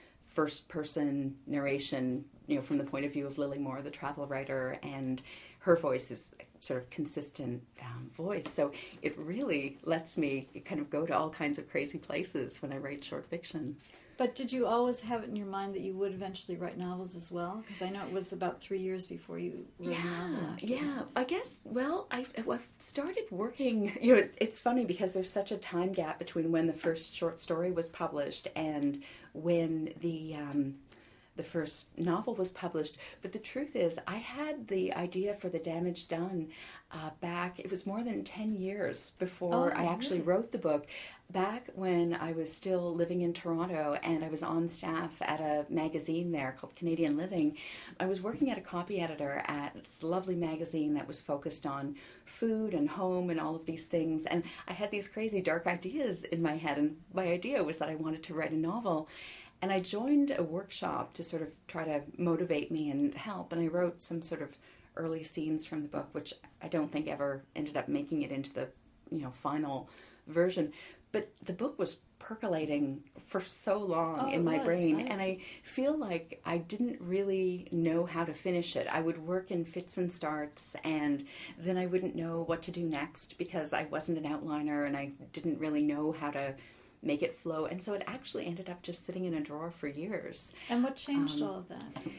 Speaker 3: first-person narration, you know, from the point of view of Lily Moore, the travel writer, and her voice is sort of consistent um, voice. So it really lets me kind of go to all kinds of crazy places when I write short fiction.
Speaker 1: But did you always have it in your mind that you would eventually write novels as well? Because I know it was about three years before you wrote
Speaker 3: yeah,
Speaker 1: a novel.
Speaker 3: Yeah, I guess, well, I, I started working, you know, it, it's funny because there's such a time gap between when the first short story was published and when the um, the first novel was published. But the truth is, I had the idea for The Damage Done uh, back, it was more than ten years before
Speaker 1: Oh,
Speaker 3: I actually
Speaker 1: really?
Speaker 3: wrote the book. Back when I was still living in Toronto and I was on staff at a magazine there called Canadian Living, I was working at a copy editor at this lovely magazine that was focused on food and home and all of these things. And I had these crazy dark ideas in my head, and my idea was that I wanted to write a novel. And I joined a workshop to sort of try to motivate me and help, and I wrote some sort of early scenes from the book, which I don't think ever ended up making it into the, you know, final version. But the book was percolating for so long
Speaker 1: Oh,
Speaker 3: in
Speaker 1: it
Speaker 3: my
Speaker 1: was.
Speaker 3: brain,
Speaker 1: I
Speaker 3: and
Speaker 1: see.
Speaker 3: I feel like I didn't really know how to finish it. I would work in fits and starts, and then I wouldn't know what to do next because I wasn't an outliner and I didn't really know how to make it flow. And so it actually ended up just sitting in a drawer for years.
Speaker 1: And what changed
Speaker 3: Um,
Speaker 1: all of that?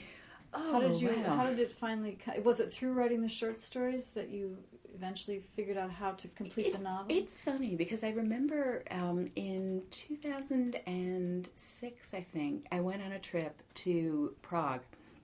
Speaker 3: Oh,
Speaker 1: How did you?
Speaker 3: wow.
Speaker 1: How did it finally? co- Was it through writing the short stories that you eventually figured out how to complete the novel?
Speaker 3: It's funny because I remember um, in two thousand six, I think, I went on a trip to Prague.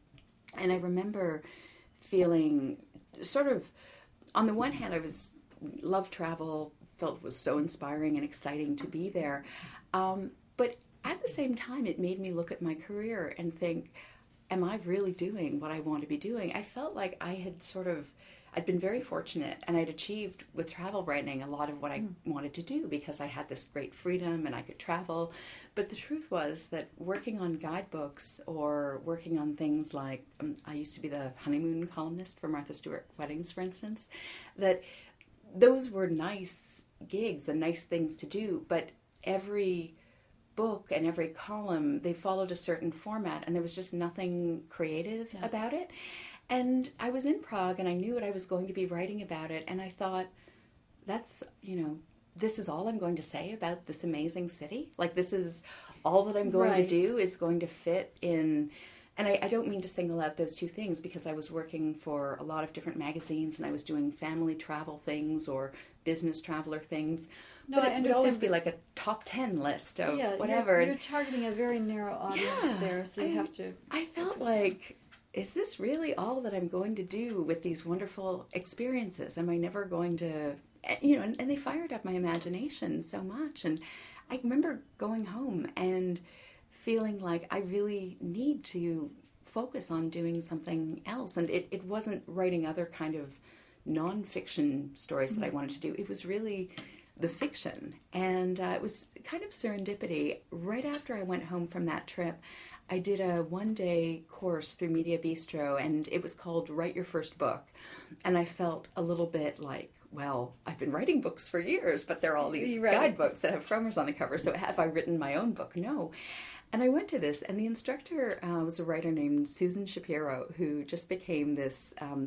Speaker 3: And I remember feeling sort of, on the one hand, I was, loved travel, felt it was so inspiring and exciting to be there. Um, but at the same time, it made me look at my career and think, am I really doing what I want to be doing? I felt like I had sort of, I'd been very fortunate and I'd achieved with travel writing a lot of what I mm. wanted to do because I had this great freedom and I could travel. But the truth was that working on guidebooks or working on things like, um, I used to be the honeymoon columnist for Martha Stewart Weddings, for instance, that those were nice gigs and nice things to do, but every book and every column, they followed a certain format and there was just nothing creative
Speaker 1: Yes.
Speaker 3: about it. And I was in Prague and I knew what I was going to be writing about it, and I thought, that's, you know, this is all I'm going to say about this amazing city. Like, this is all that I'm going
Speaker 1: Right.
Speaker 3: to do is going to fit in. And I, I don't mean to single out those two things because I was working for a lot of different magazines and I was doing family travel things or business traveler things.
Speaker 1: No,
Speaker 3: but
Speaker 1: I
Speaker 3: it would
Speaker 1: understand,
Speaker 3: always be
Speaker 1: but-
Speaker 3: like a top ten list of
Speaker 1: yeah,
Speaker 3: whatever.
Speaker 1: You're,
Speaker 3: And
Speaker 1: you're targeting a very narrow audience
Speaker 3: Yeah,
Speaker 1: there, so you
Speaker 3: I-
Speaker 1: have to.
Speaker 3: I felt
Speaker 1: focus.
Speaker 3: like, is this really all that I'm going to do with these wonderful experiences? Am I never going to, you know, and, and they fired up my imagination so much. And I remember going home and feeling like I really need to focus on doing something else. And it, it wasn't writing other kind of nonfiction stories that I wanted to do. It was really the fiction. And uh, it was kind of serendipity. Right after I went home from that trip, I did a one-day course through Media Bistro, and it was called Write Your First Book. And I felt a little bit like, well, I've been writing books for years, but they're all these
Speaker 1: Right.
Speaker 3: guidebooks that have fromers on the cover. So have I written my own book? No. And I went to this, and the instructor uh, was a writer named Susan Shapiro, who just became this um,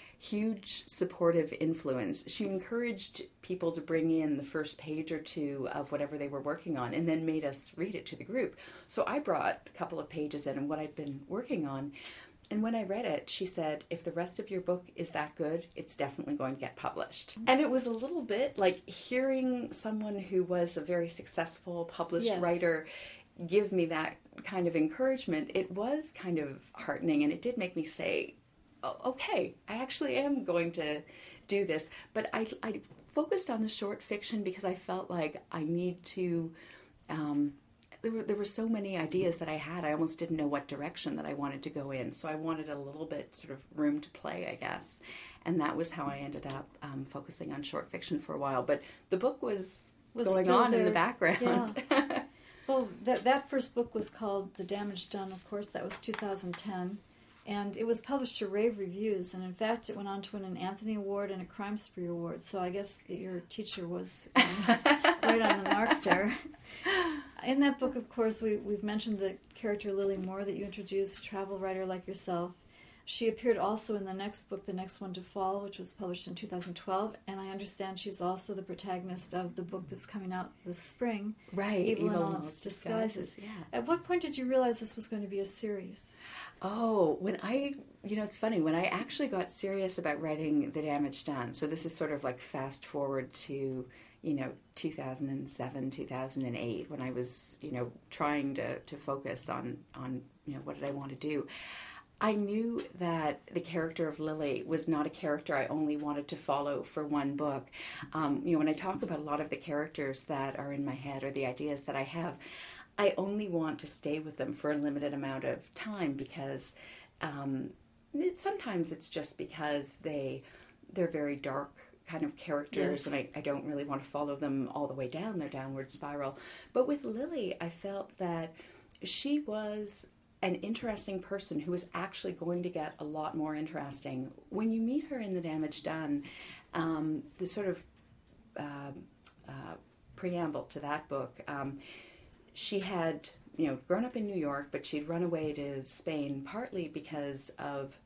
Speaker 3: huge supportive influence. She encouraged people to bring in the first page or two of whatever they were working on and then made us read it to the group. So I brought a couple of pages in and what I'd been working on. And when I read it, she said, if the rest of your book is that good, it's definitely going to get published. And it was a little bit like hearing someone who was a very successful published
Speaker 1: Yes.
Speaker 3: writer give me that kind of encouragement. It was kind of heartening, and it did make me say, oh, okay, I actually am going to do this. But I, I focused on the short fiction because I felt like I need to... Um, There were, there were so many ideas that I had, I almost didn't know what direction that I wanted to go in. So I wanted a little bit sort of room to play, I guess. And that was how I ended up um, focusing on short fiction for a while. But the book was,
Speaker 1: Was
Speaker 3: going
Speaker 1: still
Speaker 3: on in the
Speaker 1: there.
Speaker 3: background.
Speaker 1: Yeah. Well, that that first book was called The Damage Done, of course. That was two thousand ten. And it was published to rave reviews. And in fact, it went on to win an Anthony Award and a Crime Spree Award. So I guess that your teacher was um, right on the mark there. In that book, of course, we, we've mentioned the character Lily Moore that you introduced, a travel writer like yourself. She appeared also in the next book, The Next One to Fall, which was published in two thousand twelve. And I understand she's also the protagonist of the book that's coming out this spring,
Speaker 3: Right.
Speaker 1: Evil, in
Speaker 3: Evil
Speaker 1: All
Speaker 3: in
Speaker 1: Its
Speaker 3: Its
Speaker 1: Disguises.
Speaker 3: Disguises, yeah.
Speaker 1: At what point did you realize this was going to be a series?
Speaker 3: Oh, when I, you know, it's funny, when I actually got serious about writing The Damage Done, so this is sort of like fast forward to, you know, two thousand seven, two thousand eight, when I was, you know, trying to, to focus on, on, you know, what did I want to do. I knew that the character of Lily was not a character I only wanted to follow for one book. Um, you know, when I talk about a lot of the characters that are in my head or the ideas that I have, I only want to stay with them for a limited amount of time because um, it, sometimes it's just because they, they're very dark kind of characters, yes. and I, I don't really want to follow them all the way down their downward spiral. But with Lily, I felt that she was an interesting person who was actually going to get a lot more interesting. When you meet her in The Damage Done, um, the sort of uh, uh, preamble to that book, um, she had, you know, grown up in New York, but she'd run away to Spain partly because of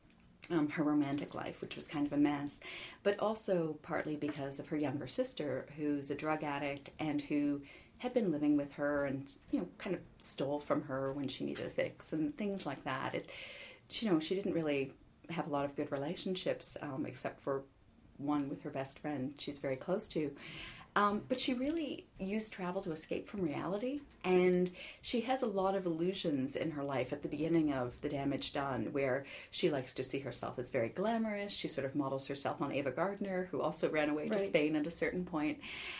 Speaker 3: um, her romantic life, which was kind of a mess, but also partly because of her younger sister, who's a drug addict and who had been living with her and, you know, kind of stole from her when she needed a fix and things like that. It, you know, she didn't really have a lot of good relationships, um, except for one with her best friend she's very close to. Um, but she really used travel to escape from reality, and she has a lot of illusions in her life at the beginning of The Damage Done, where she likes to see herself as very glamorous. She sort of models herself on Ava Gardner, who also ran away right. to Spain at a certain point.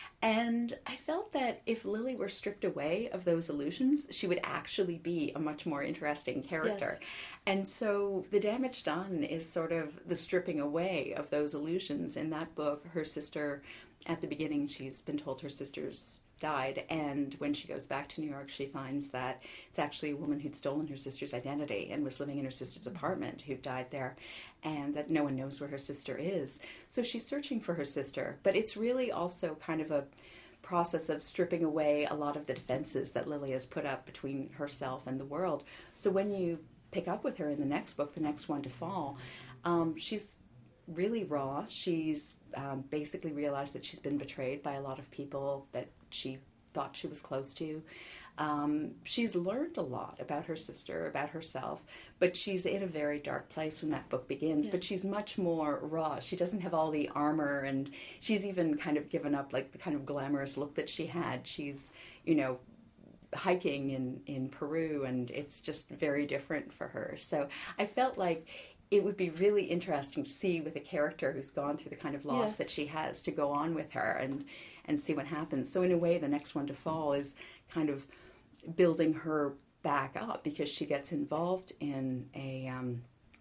Speaker 3: And I felt that if Lily were stripped away of those illusions, she would actually be a much more interesting character. Yes. And so The Damage Done is sort of the stripping away of those illusions. In that book, her sister, at the beginning, she's been told her sister's died, and when she goes back to New York, she finds that it's actually a woman who'd stolen her sister's identity and was living in her sister's apartment who died there, and that no one knows where her sister is. So she's searching for her sister, but it's really also kind of a process of stripping away a lot of the defenses that Lily has put up between herself and the world. So when you pick up with her in the next book, the next one to fall, um, she's really raw. She's um, basically realized that she's been betrayed by a lot of people that she thought she was close to. Um, she's learned a lot about her sister, about herself, but she's in a very dark place when that book begins. Yeah. But she's much more raw. She doesn't have all the armor, and she's even kind of given up like the kind of glamorous look that she had. She's, you know, hiking in, in Peru, and it's just very different for her. So I felt like it would be really interesting to see with a character who's gone through the kind of loss yes. that she has, to go on with her and, and see what happens. So in a way, the next one to fall is kind of building her back up, because she gets involved in a, um,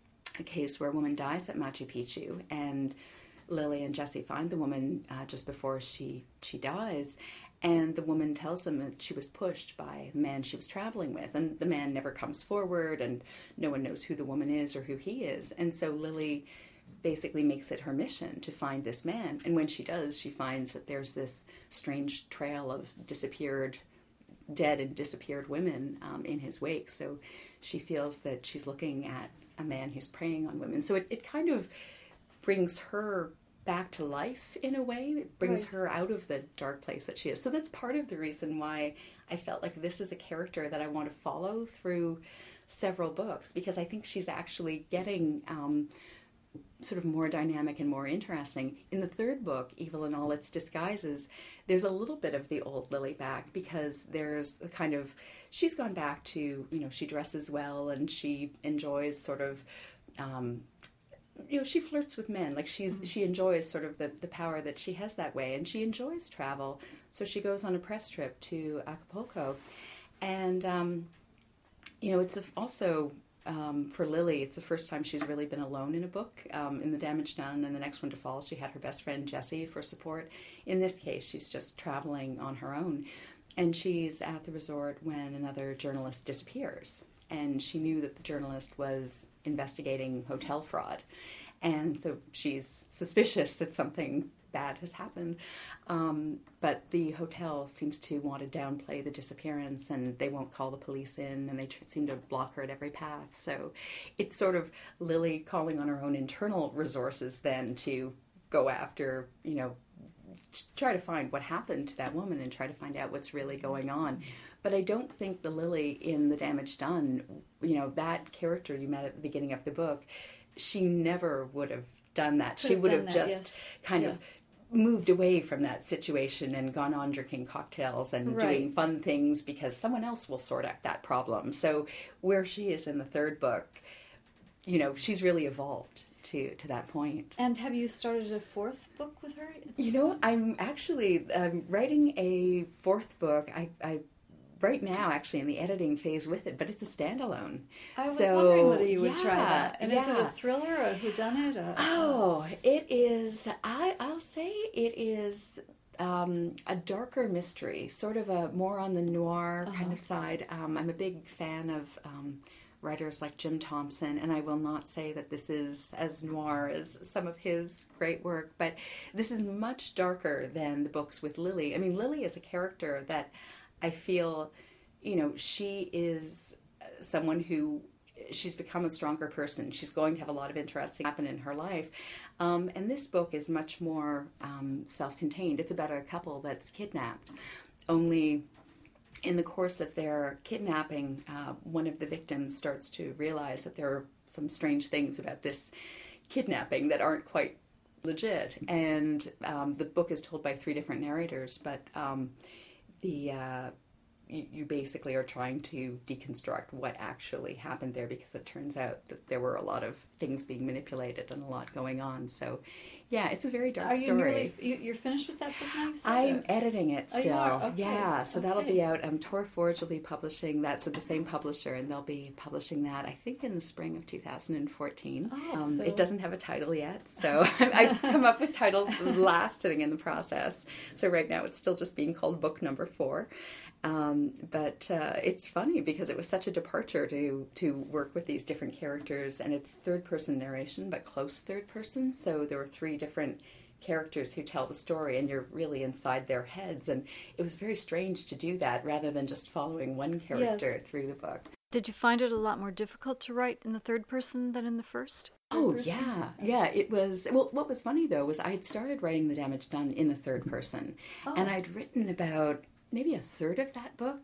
Speaker 3: a case where a woman dies at Machu Picchu, and Lily and Jesse find the woman uh, just before she, she dies. And the woman tells them that she was pushed by the man she was traveling with. And the man never comes forward, and no one knows who the woman is or who he is. And so Lily basically makes it her mission to find this man. And when she does, she finds that there's this strange trail of disappeared, dead and disappeared women um, in his wake. So she feels that she's looking at a man who's preying on women. So it, it kind of brings her back to life in a way. It brings right. her out of the dark place that she is. So that's part of the reason why I felt like this is a character that I want to follow through several books, because I think she's actually getting um, sort of more dynamic and more interesting. In the third book, Evil in All Its Disguises, there's a little bit of the old Lily back, because there's a kind of, she's gone back to, you know, she dresses well and she enjoys sort of um, you know, she flirts with men. Like she's mm-hmm. she enjoys sort of the, the power that she has that way, and she enjoys travel. So she goes on a press trip to Acapulco, and um, you know, it's a, also um, for Lily, it's the first time she's really been alone in a book. Um, in The Damage Done and the next one to fall, she had her best friend Jessie for support. In this case, she's just traveling on her own, and she's at the resort when another journalist disappears. And she knew that the journalist was investigating hotel fraud. And so she's suspicious that something bad has happened. Um, but the hotel seems to want to downplay the disappearance, and they won't call the police in, and they tr- seem to block her at every path. So it's sort of Lily calling on her own internal resources then to go after, you know, try to find what happened to that woman and try to find out what's really going on. But I don't think the Lily in The Damage Done, you know, that character you met at the beginning of the book, she never would have done that. Could she would have, have just yes. kind yeah. of moved away from that situation and gone on drinking cocktails and
Speaker 1: Right.
Speaker 3: doing fun things because someone else will sort out that problem. So where she is in the third book, you know, she's really evolved to, to that point.
Speaker 1: And have you started a fourth book with her?
Speaker 3: You know, I'm actually um, writing a fourth book. I, I right now actually in the editing phase with it, but it's a standalone.
Speaker 1: I was
Speaker 3: So,
Speaker 1: wondering whether you would try
Speaker 3: yeah,
Speaker 1: that. And is it a
Speaker 3: yeah.
Speaker 1: thriller or a whodunit? A,
Speaker 3: Oh, it is, I, I'll say it is um, a darker mystery, sort of a more on the noir
Speaker 1: Uh-huh.
Speaker 3: kind of side. Um, I'm a big fan of um, writers like Jim Thompson, and I will not say that this is as noir as some of his great work, but this is much darker than the books with Lily. I mean, Lily is a character that I feel, you know, she is someone who, she's become a stronger person. She's going to have a lot of interesting happen in her life. Um, and this book is much more um, self-contained. It's about a couple that's kidnapped. Only in the course of their kidnapping, uh, one of the victims starts to realize that there are some strange things about this kidnapping that aren't quite legit. And um, the book is told by three different narrators, but um, the uh, you, you basically are trying to deconstruct what actually happened there, because it turns out that there were a lot of things being manipulated and a lot going on. So, yeah, it's a very dark
Speaker 1: Are you
Speaker 3: story.
Speaker 1: nearly, you, you're finished with that book now? You said
Speaker 3: I'm
Speaker 1: that?
Speaker 3: editing it
Speaker 1: Oh, you
Speaker 3: still.
Speaker 1: are? Okay.
Speaker 3: Yeah, so that'll
Speaker 1: Okay.
Speaker 3: be out. Um, Tor Forge will be publishing that, so the same publisher, and they'll be publishing that, I think, in the spring of two thousand fourteen.
Speaker 1: Oh,
Speaker 3: um,
Speaker 1: so-
Speaker 3: It doesn't have a title yet, so I've come up with titles the last thing in the process. So right now it's still just being called book number four. Um, but uh, it's funny because it was such a departure to to work with these different characters, and it's third person narration, but close third person. So there were three different characters who tell the story, and you're really inside their heads. And it was very strange to do that rather than just following one character
Speaker 1: Yes.
Speaker 3: through the book.
Speaker 1: Did you find it a lot more difficult to write in the third person than in the first?
Speaker 3: Oh,
Speaker 1: person?
Speaker 3: yeah. Yeah, it was. Well, what was funny, though, was I had started writing The Damage Done in the third person.
Speaker 1: Oh.
Speaker 3: And I'd written about maybe a third of that book.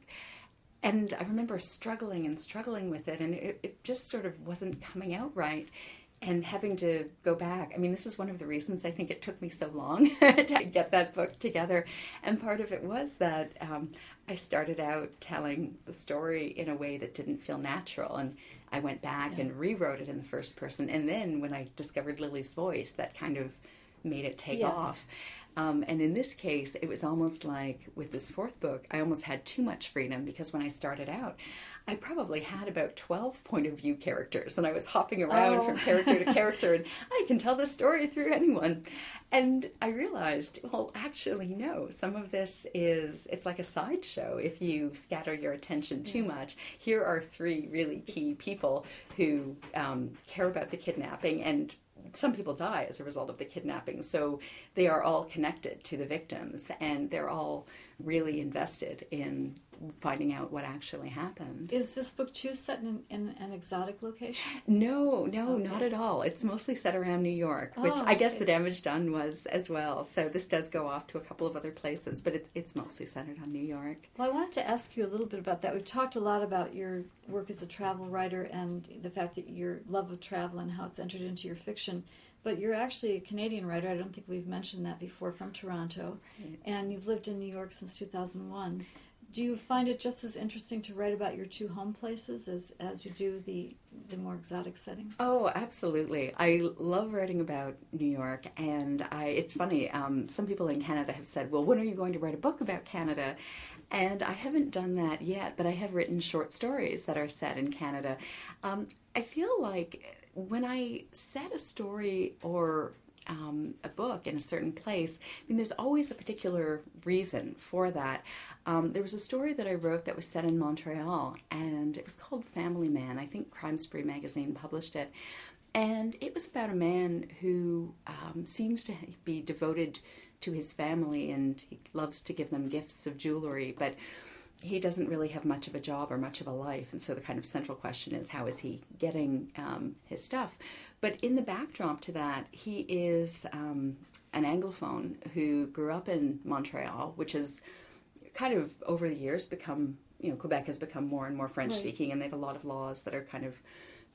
Speaker 3: And I remember struggling and struggling with it, and it, it just sort of wasn't coming out right. And having to go back. I mean, this is one of the reasons I think it took me so long to get that book together. And part of it was that um, I started out telling the story in a way that didn't feel natural. And I went back
Speaker 1: Yeah.
Speaker 3: and rewrote it in the first person. And then when I discovered Lily's voice, that kind of made it take
Speaker 1: Yes.
Speaker 3: off. Um, and in this case, it was almost like with this fourth book, I almost had too much freedom, because when I started out, I probably had about twelve point of view characters, and I was hopping around
Speaker 1: Oh.
Speaker 3: from character to character, and I can tell this story through anyone. And I realized, well, actually, no, some of this is, it's like a sideshow if you scatter your attention too much. Here are three really key people who um, care about the kidnapping, and some people die as a result of the kidnapping. So they are all connected to the victims, and they're all really invested in finding out what actually happened.
Speaker 1: Is this book too set in, in an exotic location?
Speaker 3: No, no,
Speaker 1: Okay.
Speaker 3: not at all. It's mostly set around New York, which
Speaker 1: Oh,
Speaker 3: I guess
Speaker 1: okay.
Speaker 3: The Damage Done was as well. So this does go off to a couple of other places, but it's, it's mostly centered on New York.
Speaker 1: Well, I wanted to ask you a little bit about that. We've talked a lot about your work as a travel writer and the fact that your love of travel and how it's entered into your fiction. But you're actually a Canadian writer. I don't think we've mentioned that before, from Toronto.
Speaker 3: Right.
Speaker 1: And you've lived in New York since two thousand one. Do you find it just as interesting to write about your two home places as, as you do the, the more exotic settings?
Speaker 3: Oh, absolutely. I love writing about New York, and I, it's funny, um, some people in Canada have said, well, when are you going to write a book about Canada? And I haven't done that yet, but I have written short stories that are set in Canada. Um, I feel like when I set a story or Um, a book in a certain place, I mean, there's always a particular reason for that. Um, there was a story that I wrote that was set in Montreal, and it was called Family Man. I think Crime Spree magazine published it. And it was about a man who um, seems to be devoted to his family, and he loves to give them gifts of jewelry, but he doesn't really have much of a job or much of a life. And so the kind of central question is, how is he getting um, his stuff? But in the backdrop to that, he is um, an Anglophone who grew up in Montreal, which has kind of over the years become, you know, Quebec has become more and more French speaking, and they have a lot of laws that are kind of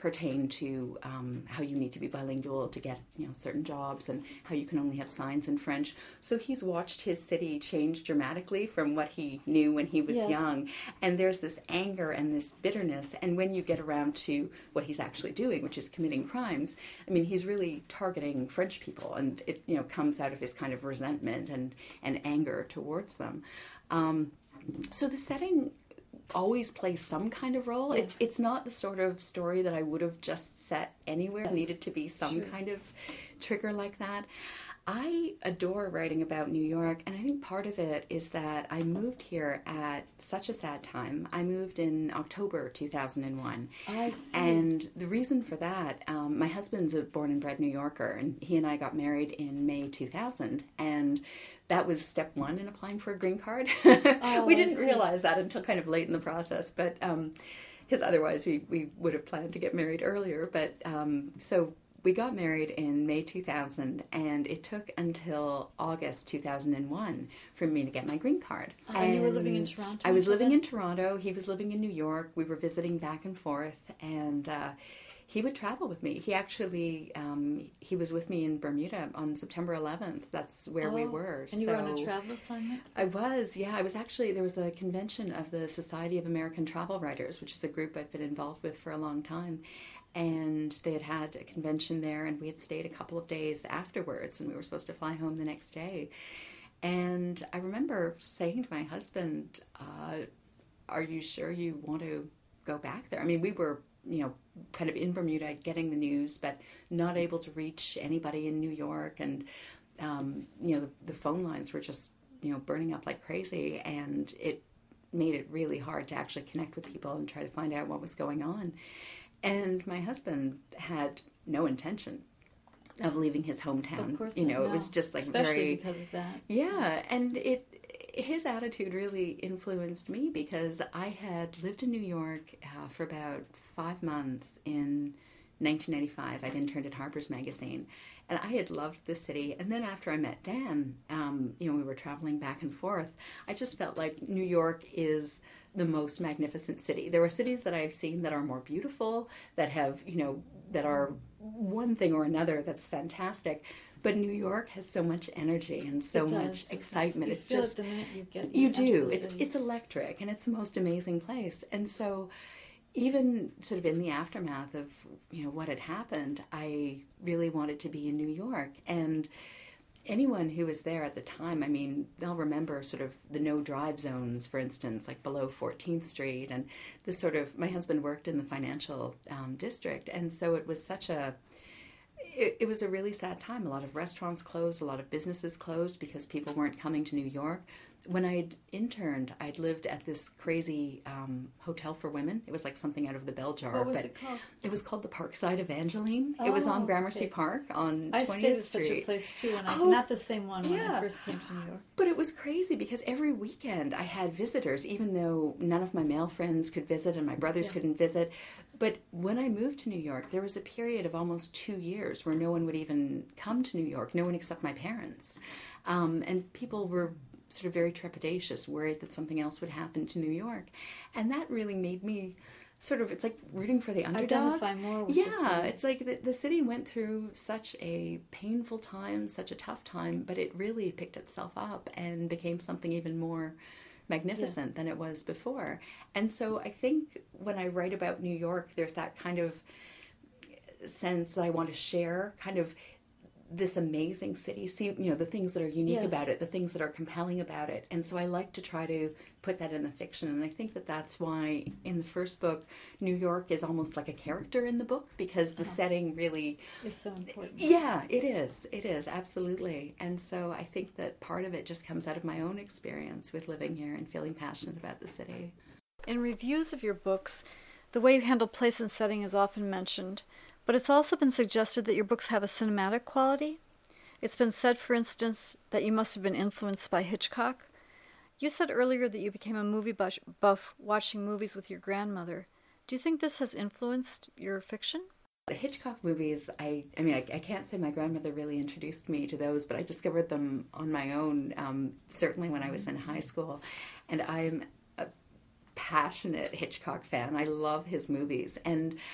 Speaker 3: pertain to um, how you need to be bilingual to get, you know, certain jobs, and how you can only have signs in French. So he's watched his city change dramatically from what he knew when he was
Speaker 1: Yes.
Speaker 3: young. And there's this anger and this bitterness. And when you get around to what he's actually doing, which is committing crimes, I mean, he's really targeting French people, and it, you know, comes out of his kind of resentment and, and anger towards them. Um, so the setting always plays some kind of role.
Speaker 1: Yeah.
Speaker 3: It's it's not the sort of story that I would have just set anywhere.
Speaker 1: Yes.
Speaker 3: It needed to be some
Speaker 1: Sure.
Speaker 3: kind of trigger like that. I adore writing about New York, and I think part of it is that I moved here at such a sad time. I moved in October two thousand one.
Speaker 1: I see.
Speaker 3: And the reason for that, um, my husband's a born and bred New Yorker, and he and I got married in May two thousand, and that was step one in applying for a green card.
Speaker 1: Oh,
Speaker 3: we
Speaker 1: I
Speaker 3: didn't
Speaker 1: see.
Speaker 3: realize that until kind of late in the process, but because otherwise we, we would have planned to get married earlier. But um, so we got married in May two thousand, and it took until August two thousand one for me to get my green card.
Speaker 1: Oh, and you were living in Toronto
Speaker 3: I was
Speaker 1: until
Speaker 3: living
Speaker 1: then?
Speaker 3: in Toronto. He was living in New York. We were visiting back and forth, and uh, he would travel with me. He actually, um, he was with me in Bermuda on September eleventh. That's where we
Speaker 1: Oh,
Speaker 3: were.
Speaker 1: And you were on a
Speaker 3: So-
Speaker 1: travel assignment?
Speaker 3: I was, yeah. I was actually, there was a convention of the Society of American Travel Writers, which is a group I've been involved with for a long time. And they had had a convention there, and we had stayed a couple of days afterwards, and we were supposed to fly home the next day. And I remember saying to my husband, uh, are you sure you want to go back there? I mean, we were, you know, kind of in Bermuda getting the news, but not able to reach anybody in New York. And, um, you know, the, the phone lines were just, you know, burning up like crazy. And it made it really hard to actually connect with people and try to find out what was going on. And my husband had no intention of leaving his hometown.
Speaker 1: Of course
Speaker 3: you
Speaker 1: not,
Speaker 3: know,
Speaker 1: no.
Speaker 3: it was just like
Speaker 1: Especially
Speaker 3: very
Speaker 1: because of that.
Speaker 3: yeah, and it his attitude really influenced me because I had lived in New York uh, for about five months in nineteen ninety-five. I'd interned at Harper's Magazine, and I had loved the city. And then after I met Dan, um, you know, we were traveling back and forth. I just felt like New York is the most magnificent city. There are cities that I've seen that are more beautiful, that have, you know, that are one thing or another that's fantastic. But New York has so much energy and so
Speaker 1: It does,
Speaker 3: much
Speaker 1: doesn't it?
Speaker 3: excitement.
Speaker 1: You
Speaker 3: It's
Speaker 1: feel
Speaker 3: just
Speaker 1: it the minute you get
Speaker 3: you
Speaker 1: enter
Speaker 3: do.
Speaker 1: the
Speaker 3: It's
Speaker 1: city.
Speaker 3: it's electric, and it's the most amazing place. And so, even sort of in the aftermath of, you know, what had happened, I really wanted to be in New York. And anyone who was there at the time, I mean, they'll remember sort of the no drive zones, for instance, like below fourteenth Street, and this sort of. My husband worked in the financial um, district, and so it was such a. It, it was a really sad time. A lot of restaurants closed, a lot of businesses closed because people weren't coming to New York. When I'd interned, I'd lived at this crazy um, hotel for women. It was like something out of the bell jar.
Speaker 1: What was
Speaker 3: but
Speaker 1: it called?
Speaker 3: It was called the Parkside Evangeline. it was on
Speaker 1: Oh,
Speaker 3: Gramercy
Speaker 1: okay.
Speaker 3: Park on
Speaker 1: I
Speaker 3: twentieth
Speaker 1: stayed at
Speaker 3: Street.
Speaker 1: such a place too, and I,
Speaker 3: Oh,
Speaker 1: not the same one when
Speaker 3: yeah.
Speaker 1: I first came to New York.
Speaker 3: But it was crazy because every weekend I had visitors, even though none of my male friends could visit and my brothers
Speaker 1: Yeah.
Speaker 3: couldn't visit. But when I moved to New York, there was a period of almost two years where no one would even come to New York, no one except my parents. Um, and people were sort of very trepidatious, worried that something else would happen to New York. And that really made me sort of, it's like rooting for the underdog.
Speaker 1: Identify more with
Speaker 3: yeah,
Speaker 1: the city.
Speaker 3: it's like the, the city went through such a painful time, such a tough time, but it really picked itself up and became something even more magnificent yeah. than it was before. And so I think when I write about New York, there's that kind of sense that I want to share kind of this amazing city, see, you know, the things that are unique
Speaker 1: Yes.
Speaker 3: about it, the things that are compelling about it. And so I like to try to put that in the fiction. And I think that that's why in the first book, New York is almost like a character in the book because the
Speaker 1: Uh-huh.
Speaker 3: setting really...
Speaker 1: It's so important.
Speaker 3: Yeah, it is. It is, absolutely. And so I think that part of it just comes out of my own experience with living here and feeling passionate about the city.
Speaker 1: In reviews of your books, the way you handle place and setting is often mentioned, but it's also been suggested that your books have a cinematic quality. It's been said, for instance, that you must have been influenced by Hitchcock. You said earlier that you became a movie buff, buff watching movies with your grandmother. Do you think this has influenced your fiction?
Speaker 3: The Hitchcock movies, I I mean, I, I can't say my grandmother really introduced me to those, but I discovered them on my own, um, certainly when I was in high school. And I'm a passionate Hitchcock fan. I love his movies. And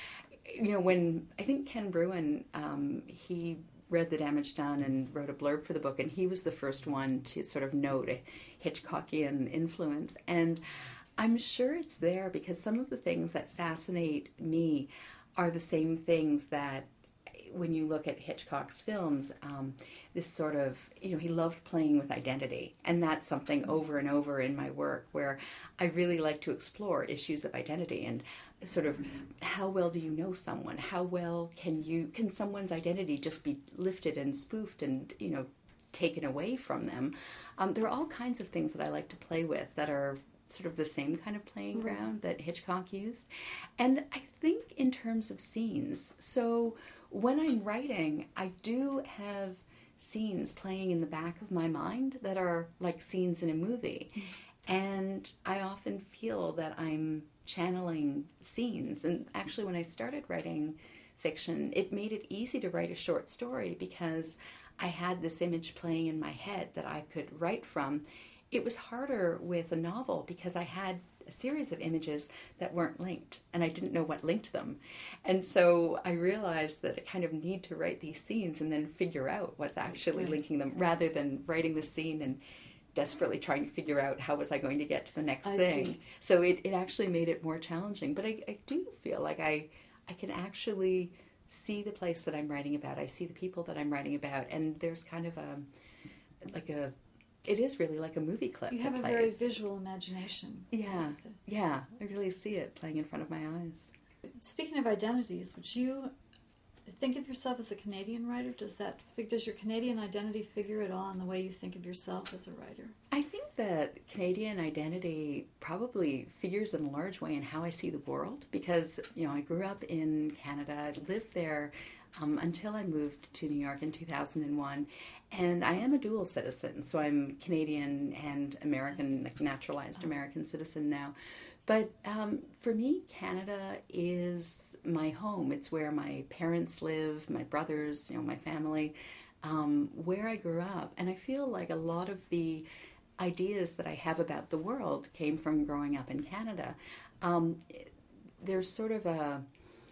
Speaker 3: you know, when I think Ken Bruin, um, he read The Damage Done and wrote a blurb for the book, and he was the first one to sort of note a Hitchcockian influence. And I'm sure it's there because some of the things that fascinate me are the same things that when you look at Hitchcock's films, um, this sort of, you know, he loved playing with identity. And that's something over and over in my work where I really like to explore issues of identity and sort of how well do you know someone? How well can you, can someone's identity just be lifted and spoofed and, you know, taken away from them? Um, there are all kinds of things that I like to play with that are sort of the same kind of playing ground that Hitchcock used. And I think in terms of scenes, so when I'm writing, I do have scenes playing in the back of my mind that are like scenes in a movie. Mm-hmm. And I often feel that I'm channeling scenes. And actually, when I started writing fiction, it made it easy to write a short story because I had this image playing in my head that I could write from. It was harder with a novel because I had a series of images that weren't linked, and I didn't know what linked them. And so I realized that I kind of need to write these scenes and then figure out what's actually right. linking them, rather than writing the scene and desperately trying to figure out how was I going to get to the next I thing. See. So it, it actually made it more challenging. But I, I do feel like I I can actually see the place that I'm writing about. I see the people that I'm writing about, and there's kind of a like a it is really like a movie clip.
Speaker 1: You have a
Speaker 3: plays.
Speaker 1: very visual imagination.
Speaker 3: Yeah, yeah. I really see it playing in front of my eyes.
Speaker 1: Speaking of identities, would you think of yourself as a Canadian writer? Does that does your Canadian identity figure at all in the way you think of yourself as a writer?
Speaker 3: I think that Canadian identity probably figures in a large way in how I see the world, because, you know, I grew up in Canada, I lived there Um, until I moved to New York in two thousand one, and I am a dual citizen, so I'm Canadian and American, like naturalized American citizen now. But um, for me, Canada is my home. It's where my parents live, my brothers, you know, my family, um, where I grew up. And I feel like a lot of the ideas that I have about the world came from growing up in Canada. Um, there's sort of a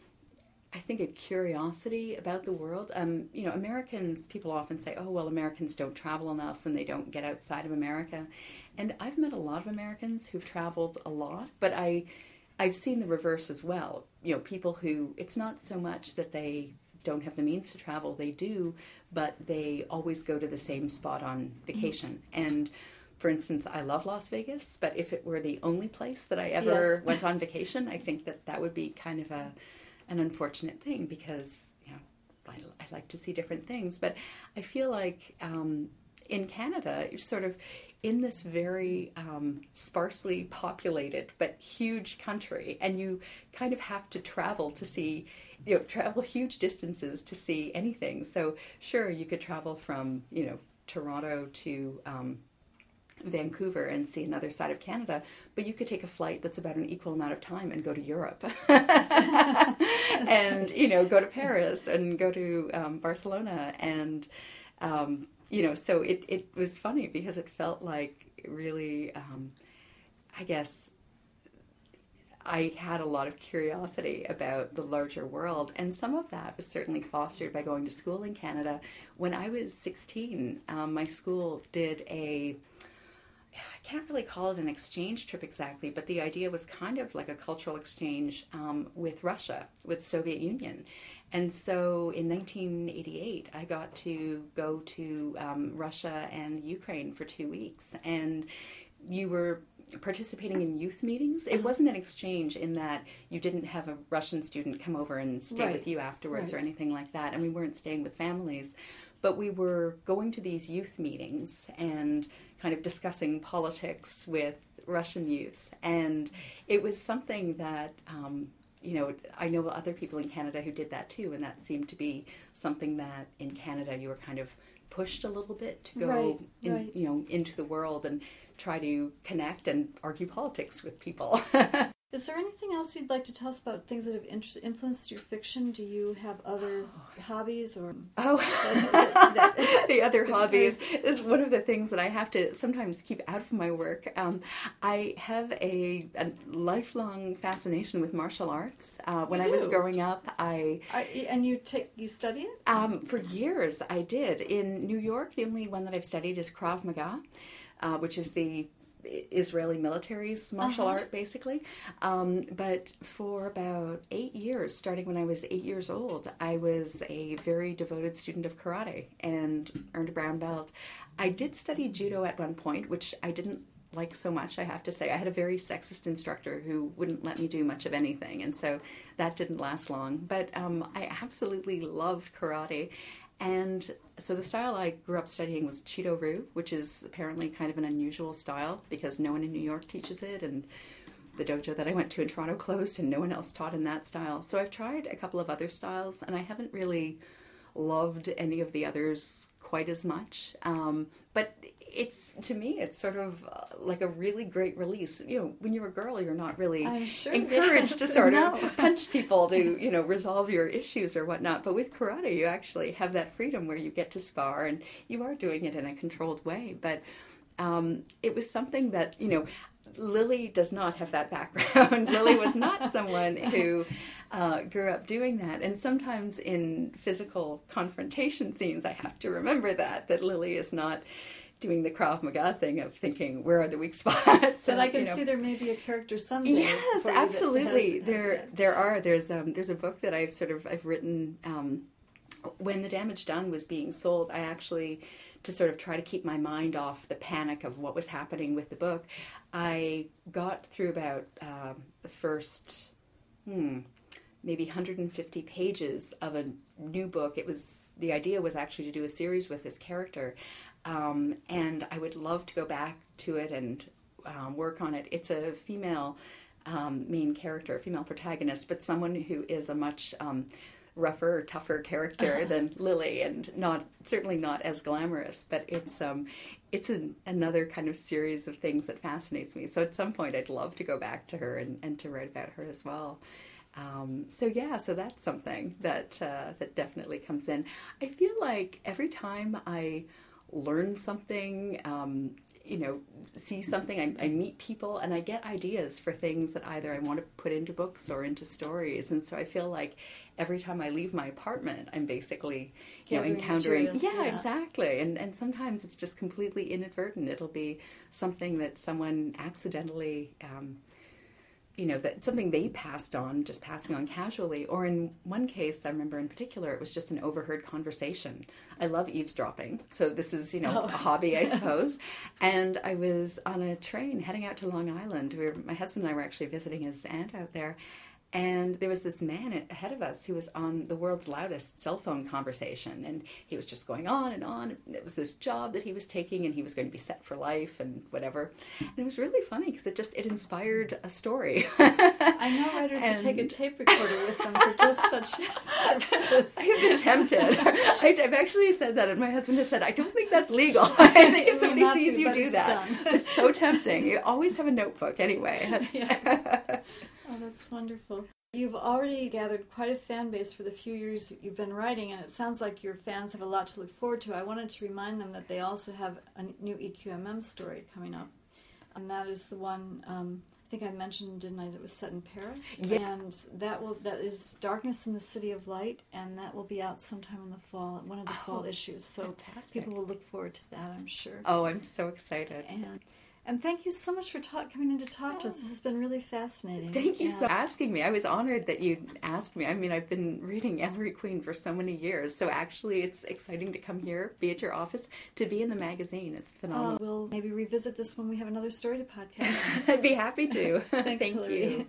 Speaker 3: I think a curiosity about the world. Um, you know, Americans, people often say, oh, well, Americans don't travel enough and they don't get outside of America. And I've met a lot of Americans who've traveled a lot, but I, I've seen the reverse as well. You know, people who, it's not so much that they don't have the means to travel, they do, but they always go to the same spot on vacation. Mm-hmm. And for instance, I love Las Vegas, but if it were the only place that I ever yes. went on vacation, I think that that would be kind of a an unfortunate thing, because, you know, I, I like to see different things. But I feel like um, in Canada, you're sort of in this very um, sparsely populated but huge country, and you kind of have to travel to see, you know, travel huge distances to see anything. So sure, you could travel from, you know, Toronto to um, Vancouver and see another side of Canada, but you could take a flight that's about an equal amount of time and go to Europe and, you know, go to Paris and go to um, Barcelona. And, um, you know, so it, it was funny because it felt like really, um, I guess, I had a lot of curiosity about the larger world, and some of that was certainly fostered by going to school in Canada. When I was sixteen, um, my school did a I can't really call it an exchange trip exactly, but the idea was kind of like a cultural exchange um, with Russia, with the Soviet Union. And so in nineteen eighty-eight, I got to go to um, Russia and Ukraine for two weeks. And you were participating in youth meetings. It wasn't an exchange in that you didn't have a Russian student come over and stay right. with you afterwards right. or anything like that. And we weren't staying with families. But we were going to these youth meetings and kind of discussing politics with Russian youths. And it was something that, um, you know, I know other people in Canada who did that too, and that seemed to be something that in Canada you were kind of pushed a little bit to go
Speaker 1: right,
Speaker 3: in,
Speaker 1: right.
Speaker 3: you know, into the world and try to connect and argue politics with people.
Speaker 1: Is there anything else you'd like to tell us about things that have inter- influenced your fiction? Do you have other hobbies or?
Speaker 3: Oh,
Speaker 1: that, that,
Speaker 3: the my other hobbies is one of the things that I have to sometimes keep out of my work. Um, I have a, a lifelong fascination with martial arts. Uh, when I was growing up, I...
Speaker 1: I and you take you study it?
Speaker 3: Um, for years, I did. In New York, the only one that I've studied is Krav Maga, uh, which is the Israeli military's martial uh-huh. art, basically. Um, but for about eight years, starting when I was eight years old, I was a very devoted student of karate and earned a brown belt. I did study judo at one point, which I didn't like so much, I have to say. I had a very sexist instructor who wouldn't let me do much of anything, and so that didn't last long. But um, I absolutely loved karate. And so the style I grew up studying was Chido-ryu, which is apparently kind of an unusual style because no one in New York teaches it, and the dojo that I went to in Toronto closed and no one else taught in that style. So I've tried a couple of other styles, and I haven't really loved any of the others quite as much. Um, but it's, to me, it's sort of uh, like a really great release. You know, when you're a girl, you're not really
Speaker 1: I'm sure,
Speaker 3: encouraged
Speaker 1: yes,
Speaker 3: to sort
Speaker 1: no.
Speaker 3: of punch people to, you know, resolve your issues or whatnot. But with karate, you actually have that freedom where you get to spar and you are doing it in a controlled way. But um, it was something that, you know, Lily does not have that background. Lily was not someone who uh, grew up doing that. And sometimes in physical confrontation scenes, I have to remember that, that Lily is not doing the Krav Maga thing of thinking, where are the weak spots?
Speaker 1: And I can
Speaker 3: you know,
Speaker 1: see there may be a character someday.
Speaker 3: Yes, absolutely.
Speaker 1: Has,
Speaker 3: there,
Speaker 1: has
Speaker 3: there are. There's um, there's a book that I've sort of I've written. Um, when The Damage Done was being sold, I actually, to sort of try to keep my mind off the panic of what was happening with the book, I got through about uh, the first, hmm, maybe one hundred fifty pages of a new book. It was, the idea was actually to do a series with this character. Um, and I would love to go back to it and um, work on it. It's a female um, main character, a female protagonist, but someone who is a much um, rougher, tougher character than Lily, and not certainly not as glamorous. But it's um, it's an, another kind of series of things that fascinates me. So at some point, I'd love to go back to her and, and to write about her as well. Um, so yeah, so that's something that uh, that definitely comes in. I feel like every time I learn something, um, you know, see something, I, I meet people and I get ideas for things that either I want to put into books or into stories. And so I feel like every time I leave my apartment, I'm basically, you
Speaker 1: Gathering
Speaker 3: know, encountering,
Speaker 1: material.
Speaker 3: yeah,
Speaker 1: Yeah.
Speaker 3: exactly. And, and sometimes it's just completely inadvertent. It'll be something that someone accidentally, um, you know, that something they passed on, just passing on casually. Or in one case, I remember in particular, it was just an overheard conversation. I love eavesdropping. So this is, you know,
Speaker 1: Oh,
Speaker 3: a hobby,
Speaker 1: yes.
Speaker 3: I suppose. And I was on a train heading out to Long Island. We were, my husband and I were actually visiting his aunt out there. And there was this man ahead of us who was on the world's loudest cell phone conversation. And he was just going on and on. It was this job that he was taking and he was going to be set for life and whatever. And it was really funny because it just, it inspired a story.
Speaker 1: I know writers
Speaker 3: And-
Speaker 1: who take a tape recorder with them for just such purposes.
Speaker 3: I've been tempted. I- I've actually said that, and my husband has said, I don't think that's legal. I think
Speaker 1: It
Speaker 3: if
Speaker 1: may
Speaker 3: somebody
Speaker 1: not
Speaker 3: sees
Speaker 1: be,
Speaker 3: you
Speaker 1: but
Speaker 3: do
Speaker 1: it's
Speaker 3: that,
Speaker 1: done.
Speaker 3: it's so tempting. You always have a notebook anyway. That's-
Speaker 1: Yes. Oh, that's wonderful. You've already gathered quite a fan base for the few years you've been writing, and it sounds like your fans have a lot to look forward to. I wanted to remind them that they also have a new E Q M M story coming up, and that is the one, um, I think I mentioned, didn't I, that was set in Paris?
Speaker 3: Yeah.
Speaker 1: And that will that is Darkness in the City of Light, and that will be out sometime in the fall, one of the fall
Speaker 3: Oh,
Speaker 1: issues. So
Speaker 3: fantastic.
Speaker 1: people will look forward to that, I'm sure.
Speaker 3: Oh, I'm so excited.
Speaker 1: And and thank you so much for talk, coming in to talk to us. This has been really fascinating.
Speaker 3: Thank you
Speaker 1: And-
Speaker 3: so much for asking me. I was honored that you asked me. I mean, I've been reading Ellery Queen for so many years, so actually it's exciting to come here, be at your office, to be in the magazine. It's
Speaker 1: Uh,
Speaker 3: phenomenal.
Speaker 1: we'll maybe revisit this when we have another story to podcast.
Speaker 3: I'd be happy to.
Speaker 1: Thanks,
Speaker 3: Thank
Speaker 1: Hillary.
Speaker 3: you.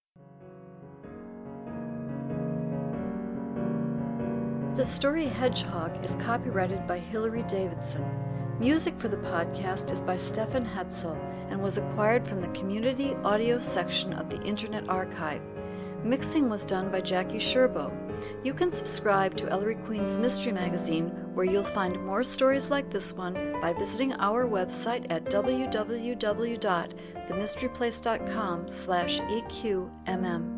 Speaker 1: The Story Hedgehog is copyrighted by Hilary Davidson. Music for the podcast is by Stefan Hetzel and was acquired from the community audio section of the Internet Archive. Mixing was done by Jackie Sherbo. You can subscribe to Ellery Queen's Mystery Magazine, where you'll find more stories like this one by visiting our website at w w w dot the mystery place dot com slash E Q M M.